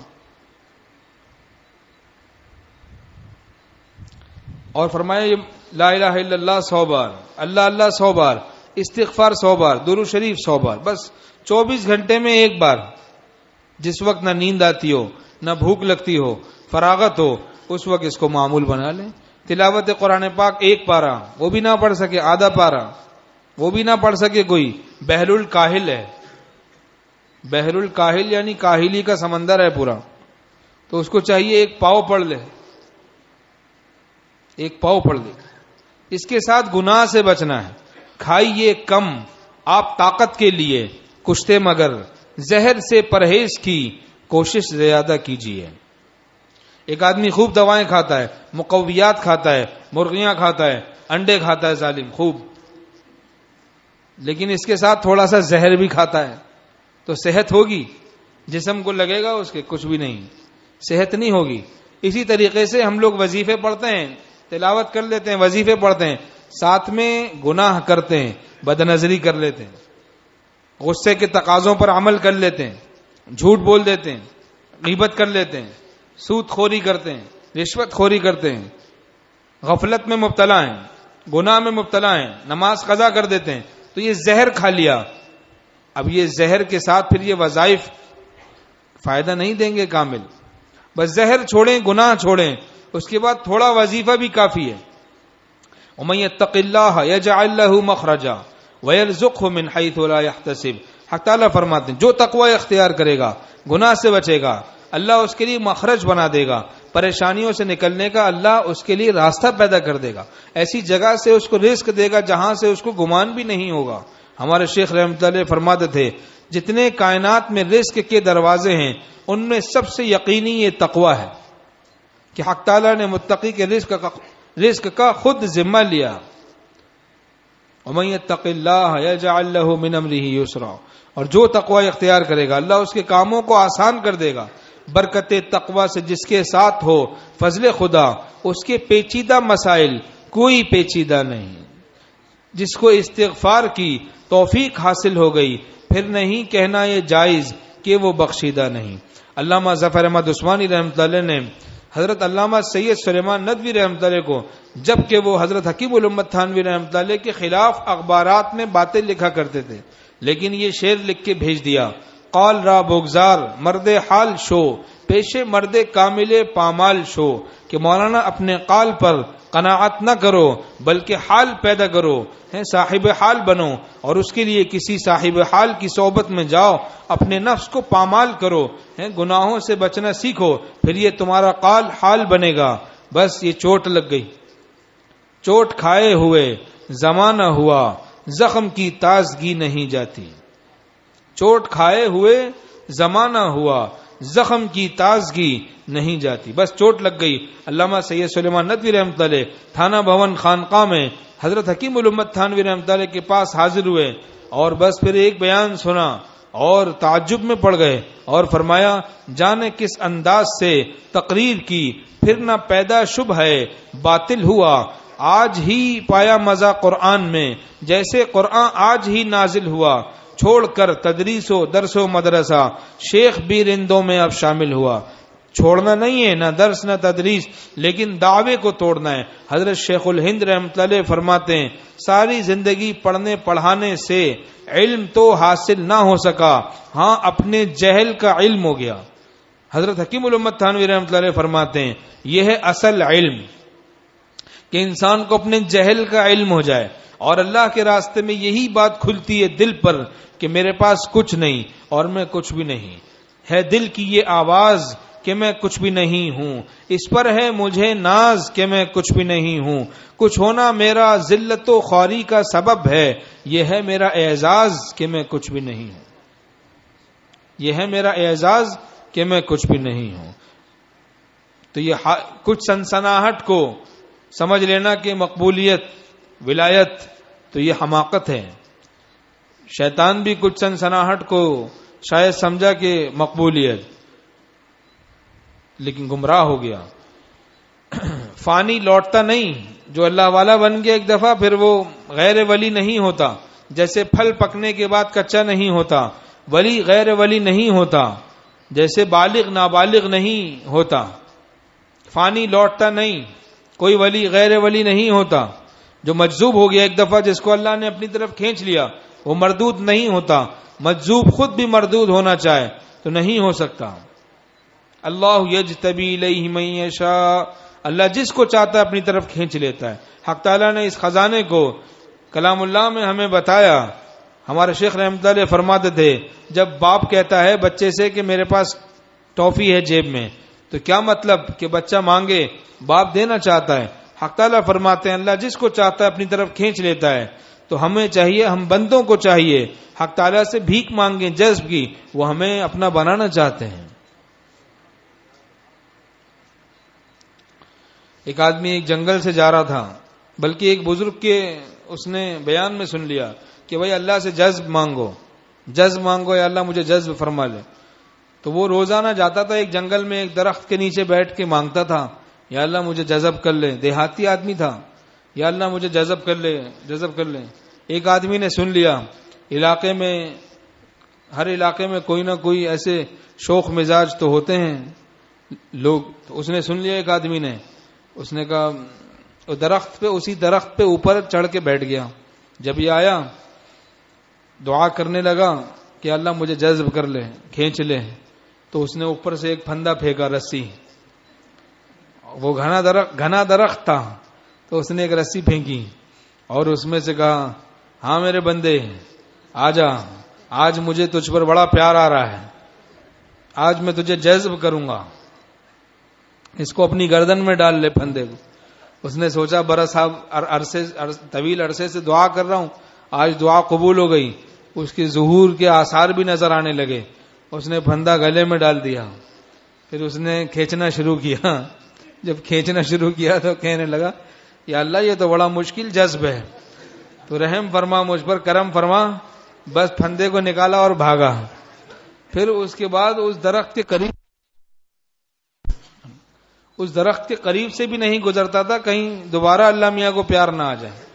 اور فرمایا لا الہ الا اللہ سو بار، اللہ اللہ سو بار، استغفار سو بار، درود شریف سو بار. بس چوبیس گھنٹے میں ایک بار، جس وقت نہ نیند آتی ہو، نہ بھوک لگتی ہو، فراغت ہو، اس وقت اس کو معمول بنا لیں. تلاوت قرآن پاک ایک پارہ، وہ بھی نہ پڑھ سکے آدھا پارہ، وہ بھی نہ پڑھ سکے کوئی، بحر الکاہل ہے. بحر الکاہل یعنی کاہلی کا سمندر ہے پورا، تو اس کو چاہیے ایک پاؤ پڑھ لے، ایک پاؤ پڑھ لے. اس کے ساتھ گناہ سے بچنا ہے. کھائیے کم آپ طاقت کے لیے، کشتے مگر زہر سے پرہیز کی کوشش زیادہ کیجیے. ایک آدمی خوب دوائیں کھاتا ہے، مقویات کھاتا ہے، مرغیاں کھاتا ہے، انڈے کھاتا ہے ظالم خوب، لیکن اس کے ساتھ تھوڑا سا زہر بھی کھاتا ہے، تو صحت ہوگی؟ جسم کو لگے گا اس کے کچھ بھی نہیں، صحت نہیں ہوگی. اسی طریقے سے ہم لوگ وظیفے پڑھتے ہیں، تلاوت کر لیتے ہیں، وظیفے پڑھتے ہیں، ساتھ میں گناہ کرتے ہیں، بد نظری کر لیتے ہیں، غصے کے تقاضوں پر عمل کر لیتے ہیں، جھوٹ بول دیتے ہیں، غیبت کر لیتے ہیں، سود خوری کرتے ہیں، رشوت خوری کرتے ہیں، غفلت میں مبتلا ہیں، گناہ میں مبتلا ہیں، نماز قضا کر دیتے ہیں. تو یہ زہر کھا لیا. اب یہ زہر کے ساتھ پھر یہ وظائف فائدہ نہیں دیں گے کامل. بس زہر چھوڑیں، گناہ چھوڑیں، اس کے بعد تھوڑا وظیفہ بھی کافی ہے. وَمَن يَتَّقِ اللَّهَ يَجْعَل لَّهُ مَخْرَجًا وَيَرْزُقْهُ مِنْ حَيْثُ لَا يَحْتَسِبُ. حق تعالیٰ فرماتے ہیں جو تقوی اختیار کرے گا، گناہ سے بچے گا، اللہ اس کے لیے مخرج بنا دے گا، پریشانیوں سے نکلنے کا اللہ اس کے لیے راستہ پیدا کر دے گا، ایسی جگہ سے اس کو رزق دے گا جہاں سے اس کو گمان بھی نہیں ہوگا. ہمارے شیخ رحمۃ اللہ فرماتے تھے جتنے کائنات میں رزق کے دروازے ہیں ان میں سب سے یقینی یہ تقوی ہے کہ حق تعالیٰ نے متقی کے رزق کا رزق کا خود ذمہ لیا. ومن یتق اللہ یجعل لہ من امرہ یسرا، اور جو تقوی اختیار کرے گا اللہ اس کے کاموں کو آسان کر دے گا۔ برکت تقوی سے جس کے ساتھ ہو فضل خدا، اس کے پیچیدہ مسائل کوئی پیچیدہ نہیں۔ جس کو استغفار کی توفیق حاصل ہو گئی پھر نہیں کہنا یہ جائز کہ وہ بخشیدہ نہیں۔ علامہ ظفر احمد عثمانی رحمۃ اللہ نے حضرت علامہ سید سلیمان ندوی رحمۃ اللہ کو، جبکہ وہ حضرت حکیم الامت تھانوی رحمۃ اللہ کے خلاف اخبارات میں باتیں لکھا کرتے تھے، لیکن یہ شعر لکھ کے بھیج دیا: قال را بگزار مرد حال شو، پیشے مرد کامل پامال شو، کہ مولانا اپنے قال پر قناعت نہ کرو بلکہ حال پیدا کرو، صاحب حال بنو، اور اس کے لیے کسی صاحب حال کی صحبت میں جاؤ، اپنے نفس کو پامال کرو، گناہوں سے بچنا سیکھو، پھر یہ تمہارا قال حال بنے گا۔ بس یہ چوٹ لگ گئی، چوٹ کھائے ہوئے زمانہ ہوا، زخم کی تازگی نہیں جاتی۔ چوٹ کھائے ہوئے زمانہ ہوا، زخم کی تازگی نہیں جاتی۔ بس چوٹ لگ گئی۔ علامہ سید سلیمان ندوی رحمۃ اللہ علیہ تھانہ بھون خانقاہ میں حضرت حکیم الامت تھانوی رحمۃ اللہ علیہ کے پاس حاضر ہوئے، اور بس پھر ایک بیان سنا اور تعجب میں پڑ گئے، اور فرمایا جانے کس انداز سے تقریر کی، پھر نہ پیدا شبہ ہے باطل ہوا، آج ہی پایا مزہ قرآن میں، جیسے قرآن آج ہی نازل ہوا، چھوڑ کر تدریس و درس و مدرسہ، شیخ بھی رندوں میں اب شامل ہوا۔ چھوڑنا نہیں ہے، نہ درس نہ تدریس، لیکن دعوے کو توڑنا ہے۔ حضرت شیخ الہند رحمۃ اللہ علیہ فرماتے ہیں ساری زندگی پڑھنے پڑھانے سے علم تو حاصل نہ ہو سکا، ہاں اپنے جہل کا علم ہو گیا۔ حضرت حکیم الامت تھانوی رحمۃ اللہ علیہ فرماتے ہیں یہ ہے اصل علم، کہ انسان کو اپنے جہل کا علم ہو جائے، اور اللہ کے راستے میں یہی بات کھلتی ہے دل پر کہ میرے پاس کچھ نہیں اور میں کچھ بھی نہیں، ہے دل کی یہ آواز کہ میں کچھ بھی نہیں ہوں، اس پر ہے مجھے ناز کہ میں کچھ بھی نہیں ہوں، کچھ ہونا میرا ذلت و خواری کا سبب ہے، یہ ہے میرا اعزاز کہ میں کچھ بھی نہیں ہوں، یہ ہے میرا اعزاز کہ میں کچھ بھی نہیں ہوں۔ تو یہ کچھ سنسناہٹ کو سمجھ لینا کہ مقبولیت ولایت، تو یہ حماقت ہے۔ شیطان بھی کچھ سنسناہٹ کو شاید سمجھا کہ مقبولیت، لیکن گمراہ ہو گیا۔ فانی لوٹتا نہیں، جو اللہ والا بن گیا ایک دفعہ پھر وہ غیر ولی نہیں ہوتا، جیسے پھل پکنے کے بعد کچا نہیں ہوتا، ولی غیر ولی نہیں ہوتا، جیسے بالغ نابالغ نہیں ہوتا۔ فانی لوٹتا نہیں، کوئی ولی غیر ولی نہیں ہوتا۔ جو مجذوب ہو گیا ایک دفعہ، جس کو اللہ نے اپنی طرف کھینچ لیا، وہ مردود نہیں ہوتا۔ مجذوب خود بھی مردود ہونا چاہے تو نہیں ہو سکتا۔ اللہ یجتبی الیہ من یشاء، اللہ جس کو چاہتا ہے اپنی طرف کھینچ لیتا ہے۔ حق تعالیٰ نے اس خزانے کو کلام اللہ میں ہمیں بتایا۔ ہمارے شیخ رحمۃ اللہ علیہ فرماتے تھے جب باپ کہتا ہے بچے سے کہ میرے پاس ٹافی ہے جیب میں، تو کیا مطلب کہ بچہ مانگے، باپ دینا چاہتا ہے۔ حق تعالیٰ فرماتے ہیں اللہ جس کو چاہتا ہے اپنی طرف کھینچ لیتا ہے۔ تو ہمیں چاہیے، ہم بندوں کو چاہیے حق تعالیٰ سے بھیک مانگیں جذب کی، وہ ہمیں اپنا بنانا چاہتے ہیں۔ ایک آدمی ایک جنگل سے جا رہا تھا، بلکہ ایک بزرگ کے اس نے بیان میں سن لیا کہ بھائی اللہ سے جذب مانگو، جذب مانگو، یا اللہ مجھے جذب فرما لے۔ تو وہ روزانہ جاتا تھا ایک جنگل میں، ایک درخت کے نیچے بیٹھ کے مانگتا تھا یا اللہ مجھے جذب کر لے۔ دیہاتی آدمی تھا، یا اللہ مجھے جذب کر لے، جذب کر لے۔ ایک آدمی نے سن لیا، علاقے میں ہر علاقے میں کوئی نہ کوئی ایسے شوخ مزاج تو ہوتے ہیں لوگ، تو اس نے سن لیا ایک آدمی نے، اس نے کہا وہ درخت پہ، اسی درخت پہ اوپر چڑھ کے بیٹھ گیا۔ جب یہ آیا دعا کرنے لگا کہ اللہ مجھے جذب کر لے، کھینچ لے، تو اس نے اوپر سے ایک پھندا پھینکا، رسی، وہ گھنا درخت گھنا درخت تھا، تو اس نے ایک رسی پھینکی اور اس میں سے کہا ہاں میرے بندے آجا، آج مجھے تجھ پر بڑا پیار آ رہا ہے، آج میں تجھے جذب کروں گا، اس کو اپنی گردن میں ڈال لے پھندے کو۔ اس نے سوچا برا صاحب عرصے طویل عرصے سے دعا کر رہا ہوں، آج دعا قبول ہو گئی، اس کے ظہور کے آثار بھی نظر آنے لگے۔ اس نے پھندا گلے میں ڈال دیا، پھر اس نے کھینچنا شروع کیا۔ جب کھینچنا شروع کیا تو کہنے لگا یا اللہ یہ تو بڑا مشکل جذب ہے، تو رحم فرما مجھ پر، کرم فرما، بس پھندے کو نکالا اور بھاگا. پھر اس کے بعد اس درخت کے قریب اس درخت کے قریب سے بھی نہیں گزرتا تھا کہیں دوبارہ اللہ میاں کو پیار نہ آ جائے.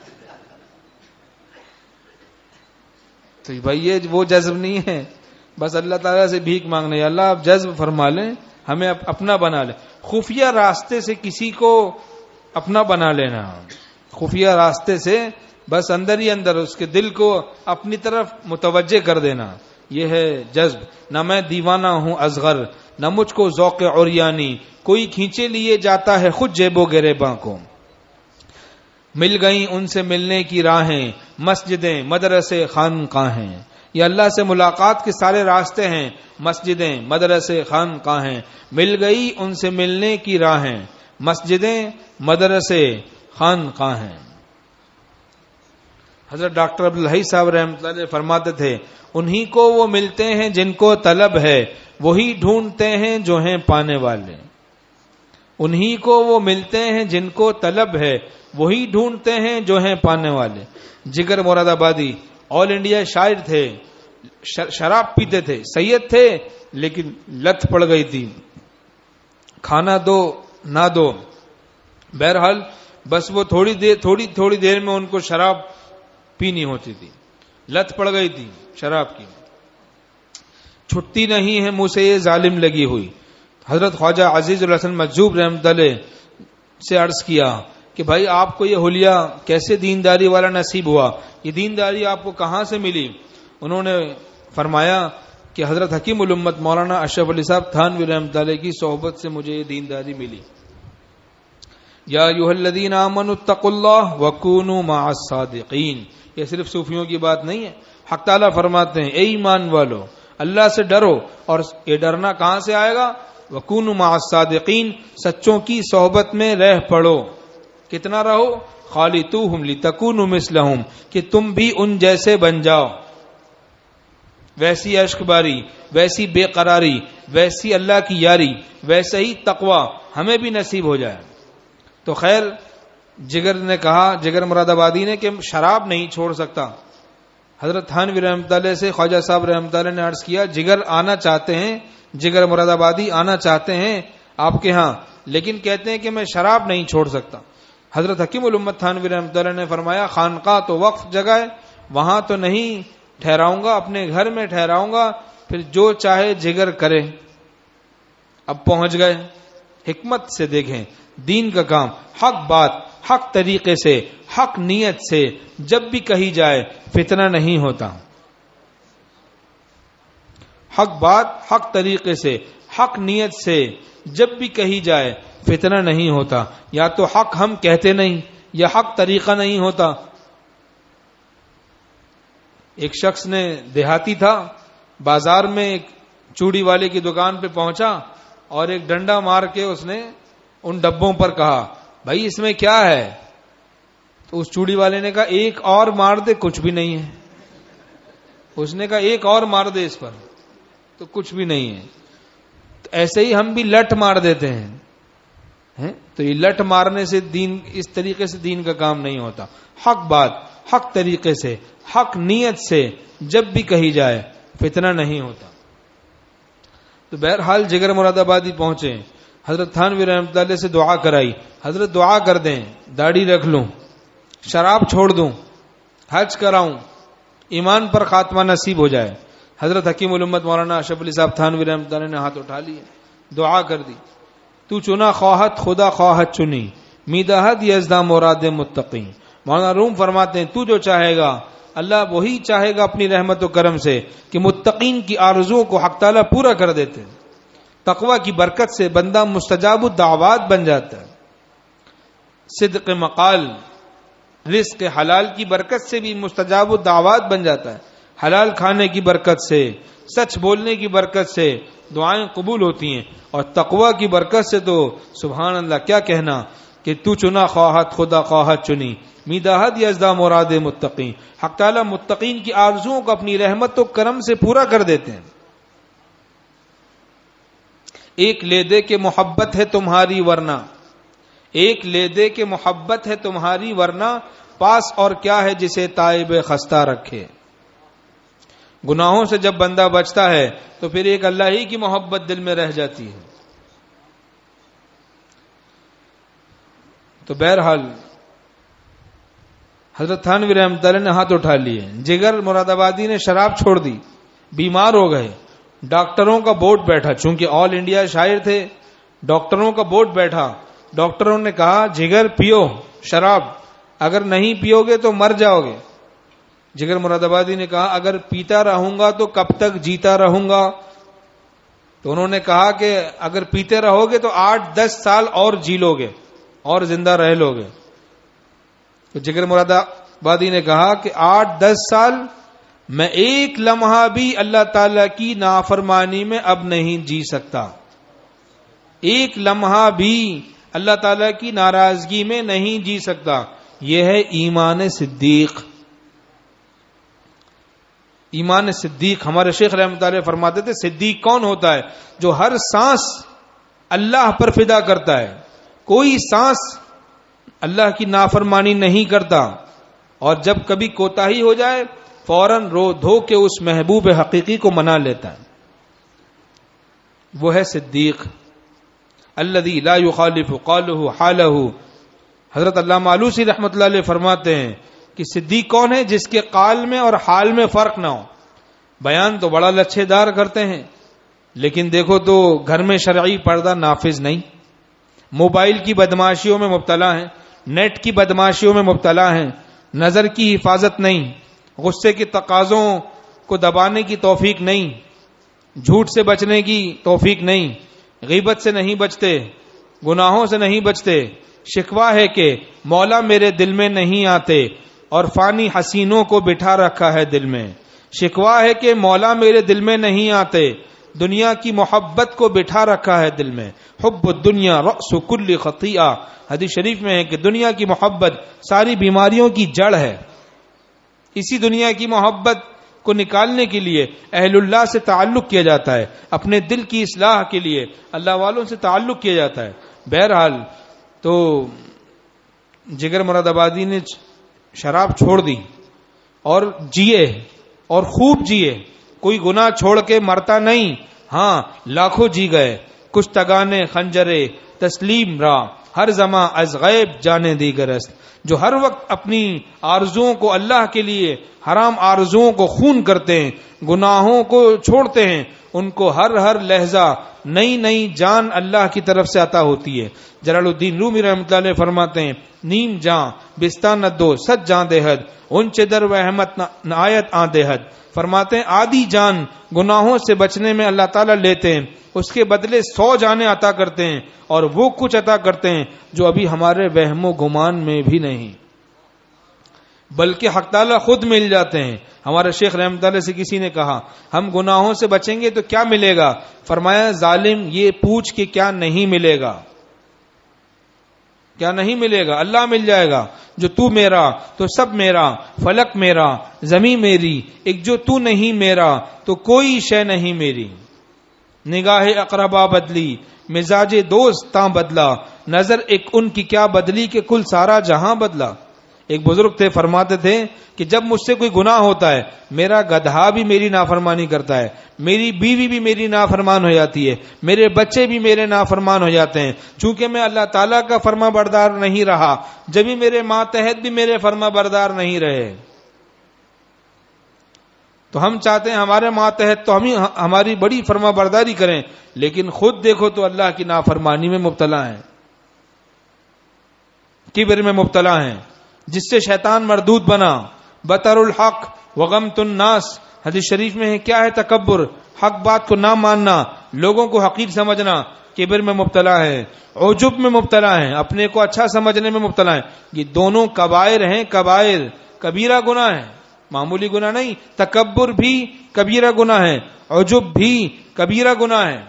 تو بھائی یہ وہ جذب نہیں ہے، بس اللہ تعالیٰ سے بھیک مانگنے، اللہ آپ جذب فرما لیں، ہمیں اپنا بنا لیں. خفیہ راستے سے کسی کو اپنا بنا لینا، خفیہ راستے سے بس اندر ہی اندر اس کے دل کو اپنی طرف متوجہ کر دینا، یہ ہے جذب. نہ میں دیوانہ ہوں اصغر، نہ مجھ کو ذوق عریانی، کوئی کھینچے لیے جاتا ہے خود جیب و گریباں کو. مل گئیں ان سے ملنے کی راہیں، مسجدیں مدرسے خانقاہیں. یہ اللہ سے ملاقات کے سارے راستے ہیں، مسجدیں مدرسے خانقاہیں. مل گئی ان سے ملنے کی راہیں، مسجدیں مدرسے خانقاہیں. حضرت ڈاکٹر عبدالحی صاحب رحمۃ اللہ علیہ فرماتے تھے، انہی کو وہ ملتے ہیں جن کو طلب ہے، وہی ڈھونڈتے ہیں جو ہیں پانے والے. انہی کو وہ ملتے ہیں جن کو طلب ہے، وہی ڈھونڈتے ہیں جو ہیں پانے والے. جگر مراد آبادی آل انڈیا شاعر تھے، شراب پیتے تھے، سید تھے، لیکن لت پڑ گئی تھی، کھانا دو نہ دو، بہرحال بس وہ تھوڑی دیر تھوڑی تھوڑی دیر میں ان کو شراب پینی ہوتی تھی، لت پڑ گئی تھی شراب کی. چھٹتی نہیں ہے منہ سے یہ ظالم لگی ہوئی. حضرت خواجہ عزیز الحسن مجذوب رحمۃ اللہ سے عرض کیا کہ بھائی آپ کو یہ حلیہ کیسے دینداری والا نصیب ہوا، یہ دینداری آپ کو کہاں سے ملی؟ انہوں نے فرمایا کہ حضرت حکیم الامت مولانا اشرف علی صاحب تھانوی رحمۃ اللہ کی صحبت سے مجھے یہ دینداری ملی. یا ایھا الذین آمنوا اتقوا اللہ وکونوا مع الصادقین. یہ صرف صوفیوں کی بات نہیں ہے، حق تعالیٰ فرماتے ہیں اے ایمان والو اللہ سے ڈرو. اور یہ ڈرنا کہاں سے آئے گا؟ وکونوا مع الصادقین، سچوں کی صحبت میں رہ پڑو. کتنا رہو؟ خالطوہم لتکونوا مثلہم، کہ تم بھی ان جیسے بن جاؤ. ویسی عشق باری، ویسی بے قراری، ویسی اللہ کی یاری، ویسے ہی تقوی ہمیں بھی نصیب ہو جائے. تو خیر جگر نے کہا، جگر مراد آبادی نے، کہ شراب نہیں چھوڑ سکتا. حضرت تھانوی رحمۃ اللہ سے خواجہ صاحب رحمۃ اللہ نے عرض کیا جگر آنا چاہتے ہیں، جگر مراد آبادی آنا چاہتے ہیں آپ کے ہاں، لیکن کہتے ہیں کہ میں شراب نہیں چھوڑ سکتا. حضرت حکیم الامت تھانوی رحمۃ اللہ نے فرمایا خانقاہ تو وقف جگہ ہے، وہاں تو نہیں ٹھہراؤں گا، اپنے گھر میں ٹھہراؤں گا، پھر جو چاہے جگر کرے. اب پہنچ گئے. حکمت سے دیکھیں دین کا کام، حق بات حق طریقے سے، حق نیت سے جب بھی کہی جائے فتنہ نہیں ہوتا. حق بات حق طریقے سے، حق نیت سے جب بھی کہی جائے فتنہ نہیں ہوتا. یا تو حق ہم کہتے نہیں یا حق طریقہ نہیں ہوتا. ایک شخص نے دیہاتی تھا، بازار میں ایک چوڑی والے کی دکان پہ پہنچا اور ایک ڈنڈا مار کے اس نے ان ڈبوں پر کہا بھائی اس میں کیا ہے؟ تو اس چوڑی والے نے کہا ایک اور مار دے، کچھ بھی نہیں ہے. اس نے کہا ایک اور مار دے اس پر، تو کچھ بھی نہیں ہے. تو ایسے ہی ہم بھی لٹ مار دیتے ہیں. تو یہ لٹ مارنے سے دین، اس طریقے سے دین کا کام نہیں ہوتا. حق بات حق طریقے سے، حق نیت سے جب بھی کہی جائے فتنہ نہیں ہوتا. تو بہرحال جگر مراد آبادی پہنچے، حضرت تھانوی رحمۃ اللہ سے دعا کرائی، حضرت دعا کر دیں داڑھی رکھ لوں، شراب چھوڑ دوں، حج کراؤں، ایمان پر خاتمہ نصیب ہو جائے. حضرت حکیم الامت مولانا اشرف علی صاحب تھانوی رحمۃ اللہ نے ہاتھ اٹھا لیے، دعا کر دی. تو چنا خواہت خدا خواہت چنی، میدہد یزدا مراد متقی. مولانا روم فرماتے ہیں تو جو چاہے گا اللہ وہی چاہے گا اپنی رحمت و کرم سے کہ متقین کی آرزوؤں کو حق تعالیٰ پورا کر دیتے ہیں. تقوی کی برکت سے بندہ مستجاب الدعوات بن جاتا ہے. صدق مقال، رزق حلال کی برکت سے بھی مستجاب الدعوات بن جاتا ہے. حلال کھانے کی برکت سے، سچ بولنے کی برکت سے دعائیں قبول ہوتی ہیں. اور تقوی کی برکت سے تو سبحان اللہ کیا کہنا کہ تو چنا خواہت خدا خواہت چنی، میدہد یزدا مراد متقین. حق تعالیٰ متقین کی آرزوؤں کو اپنی رحمت و کرم سے پورا کر دیتے ہیں. ایک لے دے کے محبت ہے تمہاری ورنہ، ایک لے دے کے محبت ہے تمہاری ورنہ، پاس اور کیا ہے جسے تائب خستہ رکھے. گناہوں سے جب بندہ بچتا ہے تو پھر ایک اللہ ہی کی محبت دل میں رہ جاتی ہے. تو بہرحال حضرت تھانوی رحمۃ اللہ نے ہاتھ اٹھا لیے. جگر مراد آبادی نے شراب چھوڑ دی, بیمار ہو گئے. ڈاکٹروں کا بورڈ بیٹھا, چونکہ آل انڈیا شاعر تھے, ڈاکٹروں کا بورڈ بیٹھا. ڈاکٹروں نے کہا جگر پیو شراب, اگر نہیں پیو گے تو مر جاؤ گے. جگر مراد آبادی نے کہا اگر پیتا رہوں گا تو کب تک جیتا رہوں گا. تو انہوں نے کہا کہ اگر پیتے رہو گے تو آٹھ دس سال اور جی لو گے اور زندہ رہ لو گے. تو جگر مراد آبادی نے کہا کہ آٹھ دس سال میں ایک لمحہ بھی اللہ تعالی کی نافرمانی میں اب نہیں جی سکتا, ایک لمحہ بھی اللہ تعالی کی ناراضگی میں نہیں جی سکتا. یہ ہے ایمان صدیق. ایمان صدیق. ہمارے شیخ رحمۃ اللہ فرماتے تھے صدیق کون ہوتا ہے؟ جو ہر سانس اللہ پر فدا کرتا ہے, کوئی سانس اللہ کی نافرمانی نہیں کرتا, اور جب کبھی کوتاہی ہو جائے فوراً رو دھو کے اس محبوب حقیقی کو منا لیتا ہے. وہ ہے صدیق. الذی لا یخالف قولہ حالہ. حضرت علامہ آلوسی رحمۃ اللہ علیہ فرماتے ہیں کہ صدیق کون ہے؟ جس کے قال میں اور حال میں فرق نہ ہو. بیان تو بڑا لچھے دار کرتے ہیں, لیکن دیکھو تو گھر میں شرعی پردہ نافذ نہیں, موبائل کی بدماشیوں میں مبتلا ہیں, نیٹ کی بدماشیوں میں مبتلا ہیں, نظر کی حفاظت نہیں, غصے کے تقاضوں کو دبانے کی توفیق نہیں, جھوٹ سے بچنے کی توفیق نہیں, غیبت سے نہیں بچتے, گناہوں سے نہیں بچتے. شکوہ ہے کہ مولا میرے دل میں نہیں آتے اور فانی حسینوں کو بٹھا رکھا ہے دل میں. شکوہ ہے کہ مولا میرے دل میں نہیں آتے, دنیا کی محبت کو بٹھا رکھا ہے دل میں. حب الدنیا رأس کل خطیئہ. حدیث شریف میں ہے کہ دنیا کی محبت ساری بیماریوں کی جڑ ہے. اسی دنیا کی محبت کو نکالنے کے لیے اہل اللہ سے تعلق کیا جاتا ہے, اپنے دل کی اصلاح کے لیے اللہ والوں سے تعلق کیا جاتا ہے. بہرحال تو جگر مراد آبادی نے شراب چھوڑ دی اور جیے اور خوب جیے, کوئی گناہ چھوڑ کے مرتا نہیں. ہاں لاکھوں جی گئے, کچھ تگانے خنجرے تسلیم را, ہر زماں از غیب جانے دیگر است. جو ہر وقت اپنی آرزوؤں کو اللہ کے لیے, حرام آرزوؤں کو خون کرتے ہیں, گناہوں کو چھوڑتے ہیں, ان کو ہر ہر لہجہ نئی نئی جان اللہ کی طرف سے عطا ہوتی ہے. جلال الدین رومی رحمۃ اللہ علیہ فرماتے ہیں نیم جاں بستان دو ست جان دہد ان چدر و احمد نایت آ دہد. فرماتے ہیں آدھی جان گناہوں سے بچنے میں اللہ تعالیٰ لیتے ہیں, اس کے بدلے سو جانیں عطا کرتے ہیں, اور وہ کچھ عطا کرتے ہیں جو ابھی ہمارے وہم و گمان میں بھی نہیں, بلکہ حق تعالیٰ خود مل جاتے ہیں. ہمارے شیخ رحمۃ اللہ سے کسی نے کہا ہم گناہوں سے بچیں گے تو کیا ملے گا؟ فرمایا ظالم یہ پوچھ کہ کیا نہیں ملے گا, کیا نہیں ملے گا؟ اللہ مل جائے گا. جو تو میرا تو سب میرا, فلک میرا زمین میری, ایک جو تو نہیں میرا تو کوئی شے نہیں میری. نگاہ اقربا بدلی مزاج دوست تاں بدلا, نظر ایک ان کی کیا بدلی کہ کل سارا جہاں بدلا. ایک بزرگ تھے, فرماتے تھے کہ جب مجھ سے کوئی گناہ ہوتا ہے میرا گدھا بھی میری نافرمانی کرتا ہے, میری بیوی بھی میری نافرمان ہو جاتی ہے, میرے بچے بھی میرے نافرمان ہو جاتے ہیں. چونکہ میں اللہ تعالیٰ کا فرما بردار نہیں رہا, جبھی میرے ماتحت بھی میرے فرما بردار نہیں رہے. تو ہم چاہتے ہیں ہمارے ماتحت تو ہم ہی ہماری بڑی فرما برداری کریں, لیکن خود دیکھو تو اللہ کی نافرمانی میں مبتلا ہیں, کبر میں مبتلا ہیں, جس سے شیطان مردود بنا. بطر الحق وغمت الناس. حدیث شریف میں ہے کیا ہے تکبر؟ حق بات کو نہ ماننا, لوگوں کو حقیر سمجھنا. کبر میں مبتلا ہے, عجب میں مبتلا ہے, اپنے کو اچھا سمجھنے میں مبتلا ہے. یہ دونوں کبائر ہیں, کبائر کبیرہ گناہ ہے, معمولی گناہ نہیں. تکبر بھی کبیرہ گناہ ہے, عجب بھی کبیرہ گناہ ہے.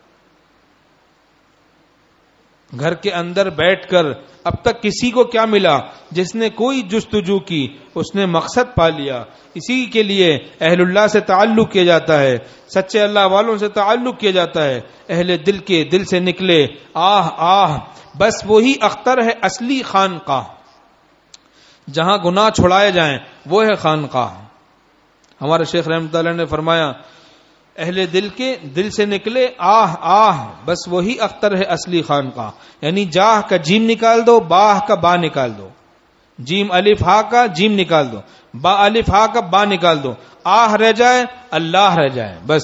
گھر کے اندر بیٹھ کر اب تک کسی کو کیا ملا؟ جس نے کوئی جستجو کی اس نے مقصد پا لیا. اسی کے لیے اہل اللہ سے تعلق کیا جاتا ہے, سچے اللہ والوں سے تعلق کیا جاتا ہے. اہل دل کے دل سے نکلے آہ آہ, بس وہی اختر ہے اصلی خانقاہ. جہاں گناہ چھڑائے جائیں وہ ہے خانقاہ. ہمارے شیخ رحمۃ اللہ نے فرمایا اہل دل کے دل سے نکلے آہ آہ بس وہی اختر ہے اصلی خانقاہ. یعنی جاہ کا جیم نکال دو، باہ کا با نکال دو، جیم الف ہا کا جیم نکال دو، با الف ہا کا با نکال دو، آہ رہ جائے اللہ رہ جائے بس.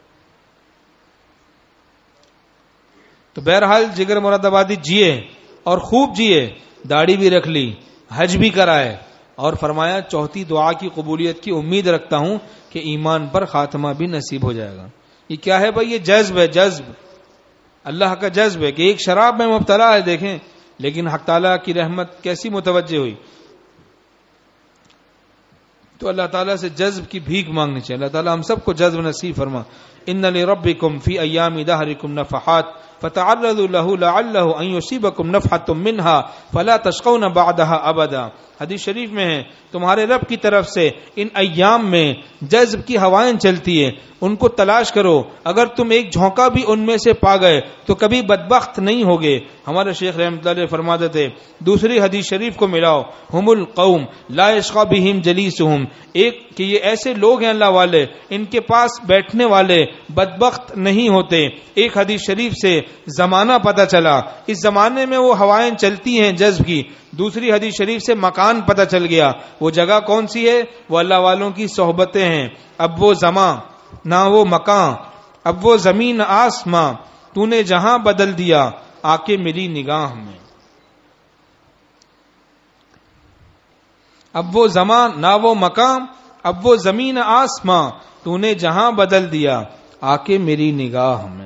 تو بہرحال جگر مراد آبادی جیے اور خوب جیے، داڑھی بھی رکھ لی، حج بھی کرائے، اور فرمایا چوتھی دعا کی قبولیت کی امید رکھتا ہوں کہ ایمان پر خاتمہ بھی نصیب ہو جائے گا. یہ کیا ہے بھائی؟ یہ جذب ہے، جذب اللہ کا جذب ہے کہ ایک شراب میں مبتلا ہے دیکھیں، لیکن حق تعالیٰ کی رحمت کیسی متوجہ ہوئی. تو اللہ تعالیٰ سے جذب کی بھیک مانگنی چاہیے. اللہ تعالیٰ ہم سب کو جذب نصیب فرما. ان لربکم فی ایام دہرکم نفحات فتعرضوا له لعله ان یصیبکم نفحة منها فلا تشقون بعدها ابدا. حدیث شریف میں ہے تمہارے رب کی طرف سے ان ایام میں جذب کی ہوائیں چلتی ہیں، ان کو تلاش کرو، اگر تم ایک جھونکا بھی ان میں سے پا گئے تو کبھی بدبخت نہیں ہوگے. ہمارے شیخ رحمۃ اللہ علیہ فرماتے تھے دوسری حدیث شریف کو ملاؤ، ہم القوم لا یشقی بہم جلیسہم، ایک کہ یہ ایسے لوگ ہیں اللہ والے ان کے پاس بیٹھنے والے بدبخت نہیں ہوتے. ایک حدیث شریف سے زمانہ پتہ چلا، اس زمانے میں وہ ہوائیں چلتی ہیں جذب کی. دوسری حدیث شریف سے مکان پتہ چل گیا، وہ جگہ کون سی ہے؟ وہ اللہ والوں کی صحبتیں ہیں. اب وہ زمان نہ وہ مکان، اب وہ زمین آسماں تو نے جہاں بدل دیا آ کے میری نگاہ میں. اب وہ زمان نہ وہ مکان، اب وہ زمین آسماں تو نے جہاں بدل دیا آ کے میری نگاہ میں.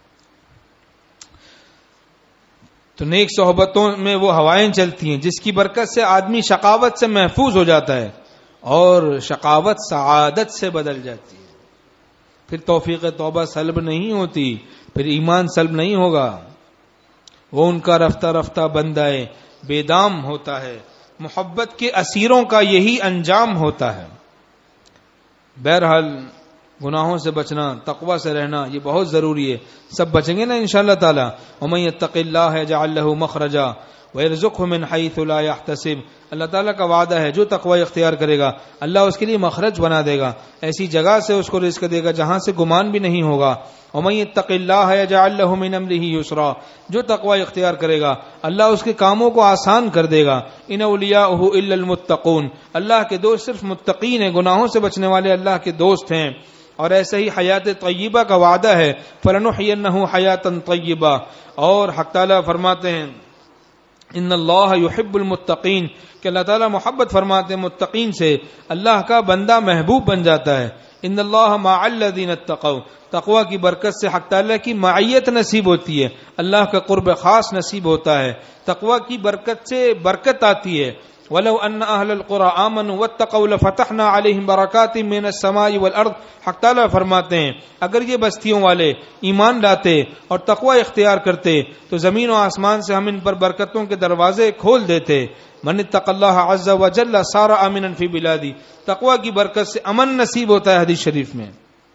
تو نیک صحبتوں میں وہ ہوائیں چلتی ہیں جس کی برکت سے آدمی شقاوت سے محفوظ ہو جاتا ہے اور شقاوت سعادت سے بدل جاتی ہے. پھر توفیق توبہ سلب نہیں ہوتی، پھر ایمان سلب نہیں ہوگا. وہ ان کا رفتہ رفتہ بندہ بے دام ہوتا ہے. محبت کے اسیروں کا یہی انجام ہوتا ہے. بہرحال گناہوں سے بچنا، تقوی سے رہنا یہ بہت ضروری ہے. سب بچیں گے نا انشاءاللہ تعالی. ومن یتق اللہ یجعل له مخرجا ویرزقه من حیث لا یحتسب. اللہ تعالیٰ کا وعدہ ہے جو تقوی اختیار کرے گا اللہ اس کے لیے مخرج بنا دے گا، ایسی جگہ سے اس کو رزق دے گا جہاں سے گمان بھی نہیں ہوگا. ومن یتق اللہ یجعل له من امرہ یسرا. جو تقوی اختیار کرے گا اللہ اس کے کاموں کو آسان کر دے گا. ان اولیاءہ الا المتقون. اللہ کے دوست صرف متقین ہیں، گناہوں سے بچنے والے اللہ کے دوست ہیں. اور ایسے ہی حیات طیبہ کا وعدہ ہے، فَلَنُحْيِيَنَّهُ حَيَاةً طَيِّبَةً. اور حق تعالیٰ فرماتے ہیں ان اللہ یحب المتقین، کہ اللہ تعالیٰ محبت فرماتے ہیں متقین سے، اللہ کا بندہ محبوب بن جاتا ہے. ان اللہ مع الذین اتقوا. تقوی کی برکت سے حق تعالیٰ کی معیت نصیب ہوتی ہے، اللہ کا قرب خاص نصیب ہوتا ہے. تقوی کی برکت سے برکت آتی ہے. وَلَوْ أَنَّ أَهْلَ الْقُرَىٰ آمَنُوا وَاتَّقَوْا لَفَتَحْنَا عَلَيْهِمْ بَرَكَاتٍ مِّنَ السَّمَاءِ وَالْأَرْضِ. حق تعالیٰ فرماتے ہیں اگر یہ بستیوں والے ایمان لاتے اور تقوی اختیار کرتے تو زمین و آسمان سے ہم ان پر برکتوں کے دروازے کھول دیتے. من اتق اللہ عز وجل صار آمنا فی بلادی. تقوی کی برکت سے امن نصیب ہوتا ہے حدیث شریف میں.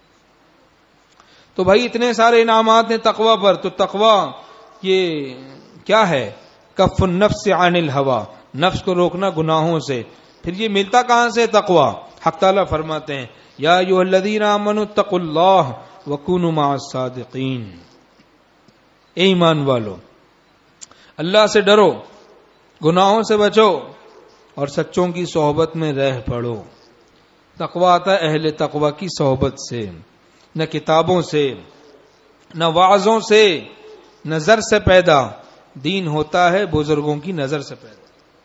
تو بھائی اتنے سارے انعامات ہیں تقوی پر، تو تقوی یہ کیا ہے؟ کف النفس عن الہوى، نفس کو روکنا گناہوں سے. پھر یہ ملتا کہاں سے تقوی؟ حق تعالیٰ فرماتے ہیں یا ایھا الذین آمنوا اتقوا اللہ وکونوا مع الصادقین. اے ایمان والو اللہ سے ڈرو، گناہوں سے بچو اور سچوں کی صحبت میں رہ پڑو. تقوی آتا ہے اہل تقوی کی صحبت سے، نہ کتابوں سے، نہ وعظوں سے، نظر سے پیدا. دین ہوتا ہے بزرگوں کی نظر سے پیدا.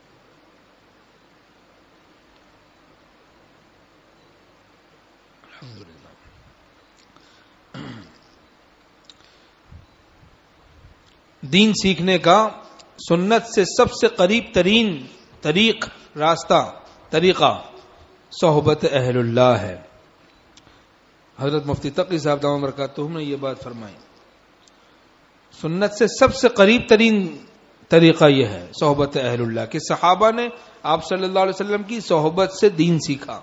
دین سیکھنے کا سنت سے سب سے قریب ترین طریق، راستہ، طریقہ صحبت اہل اللہ ہے. حضرت مفتی تقی صاحب دامت برکاتہم نے یہ بات فرمائی. سنت سے سب سے قریب ترین طریقہ یہ ہے صحبت اہل اللہ، کہ صحابہ نے آپ صلی اللہ علیہ وسلم کی صحبت سے دین سیکھا،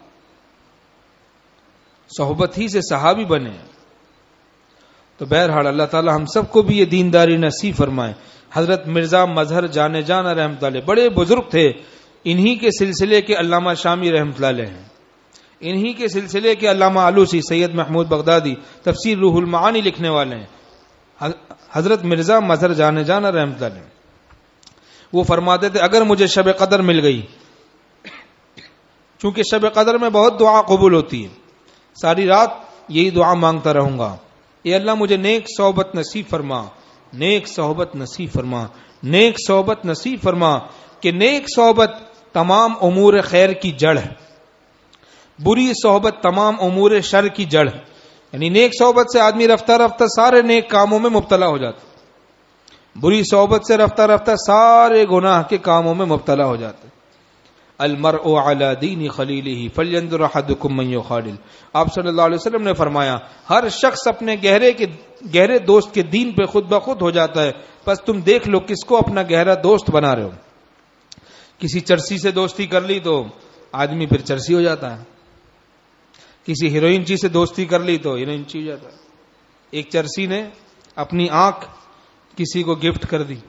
صحبت ہی سے صحابی بنے. تو بہرحال اللہ تعالی ہم سب کو بھی یہ دینداری نصیب فرمائے. حضرت مرزا مظہر جان جان رحمۃ اللہ بڑے بزرگ تھے، انہی کے سلسلے کے علامہ شامی رحمۃ اللہ علیہ ہیں، انہی کے سلسلے کے علامہ آلوسی سید محمود بغدادی تفسیر روح المعانی لکھنے والے ہیں، حضرت مرزا مظہر جان جانا رحمۃ اللہ علیہ، وہ فرماتے تھے اگر مجھے شب قدر مل گئی، چونکہ شب قدر میں بہت دعا قبول ہوتی ہے، ساری رات یہی دعا مانگتا رہوں گا، اے اللہ مجھے نیک صحبت نصیب فرما، نیک صحبت نصیب فرما، نیک صحبت نصیب فرما، کہ نیک صحبت تمام امور خیر کی جڑ ہے، بری صحبت تمام امور شر کی جڑ ہے۔ یعنی نیک صحبت سے آدمی رفتہ رفتہ سارے نیک کاموں میں مبتلا ہو جاتا، بری صحبت سے رفتہ رفتہ سارے گناہ کے کاموں میں مبتلا ہو جاتا۔ المرء علی دین خلیلہ فلینظر احدکم من یخالل، آپ صلی اللہ علیہ وسلم نے فرمایا ہر شخص اپنے گہرے کے گہرے دوست کے دین پہ خود بخود ہو جاتا ہے، بس تم دیکھ لو کس کو اپنا گہرا دوست بنا رہے ہو۔ کسی چرسی سے دوستی کر لی تو آدمی پھر چرسی ہو جاتا ہے، کسی ہیروئن چی سے دوستی کر لی تو ہیروئن چی ہو جاتا ہے۔ ایک چرسی نے اپنی آنکھ کسی کو گفٹ کر دی،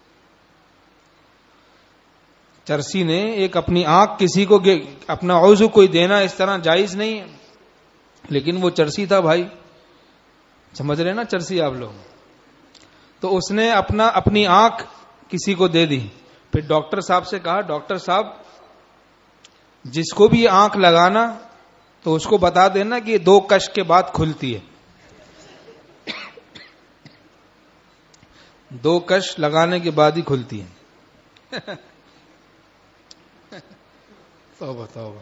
چرسی نے ایک اپنی آنکھ کسی کو اپنا عضو کوئی دینا اس طرح جائز نہیں ہے، لیکن وہ چرسی تھا بھائی، سمجھ رہے نا چرسی آپ لوگ، تو اس نے اپنا اپنی آنکھ کسی کو دے دی، پھر ڈاکٹر صاحب سے کہا ڈاکٹر صاحب جس کو بھی آنکھ لگانا تو اس کو بتا دینا کہ دو کش کے بعد کھلتی ہے، دو کش لگانے کے بعد ہی کھلتی ہے۔ توبہ توبہ۔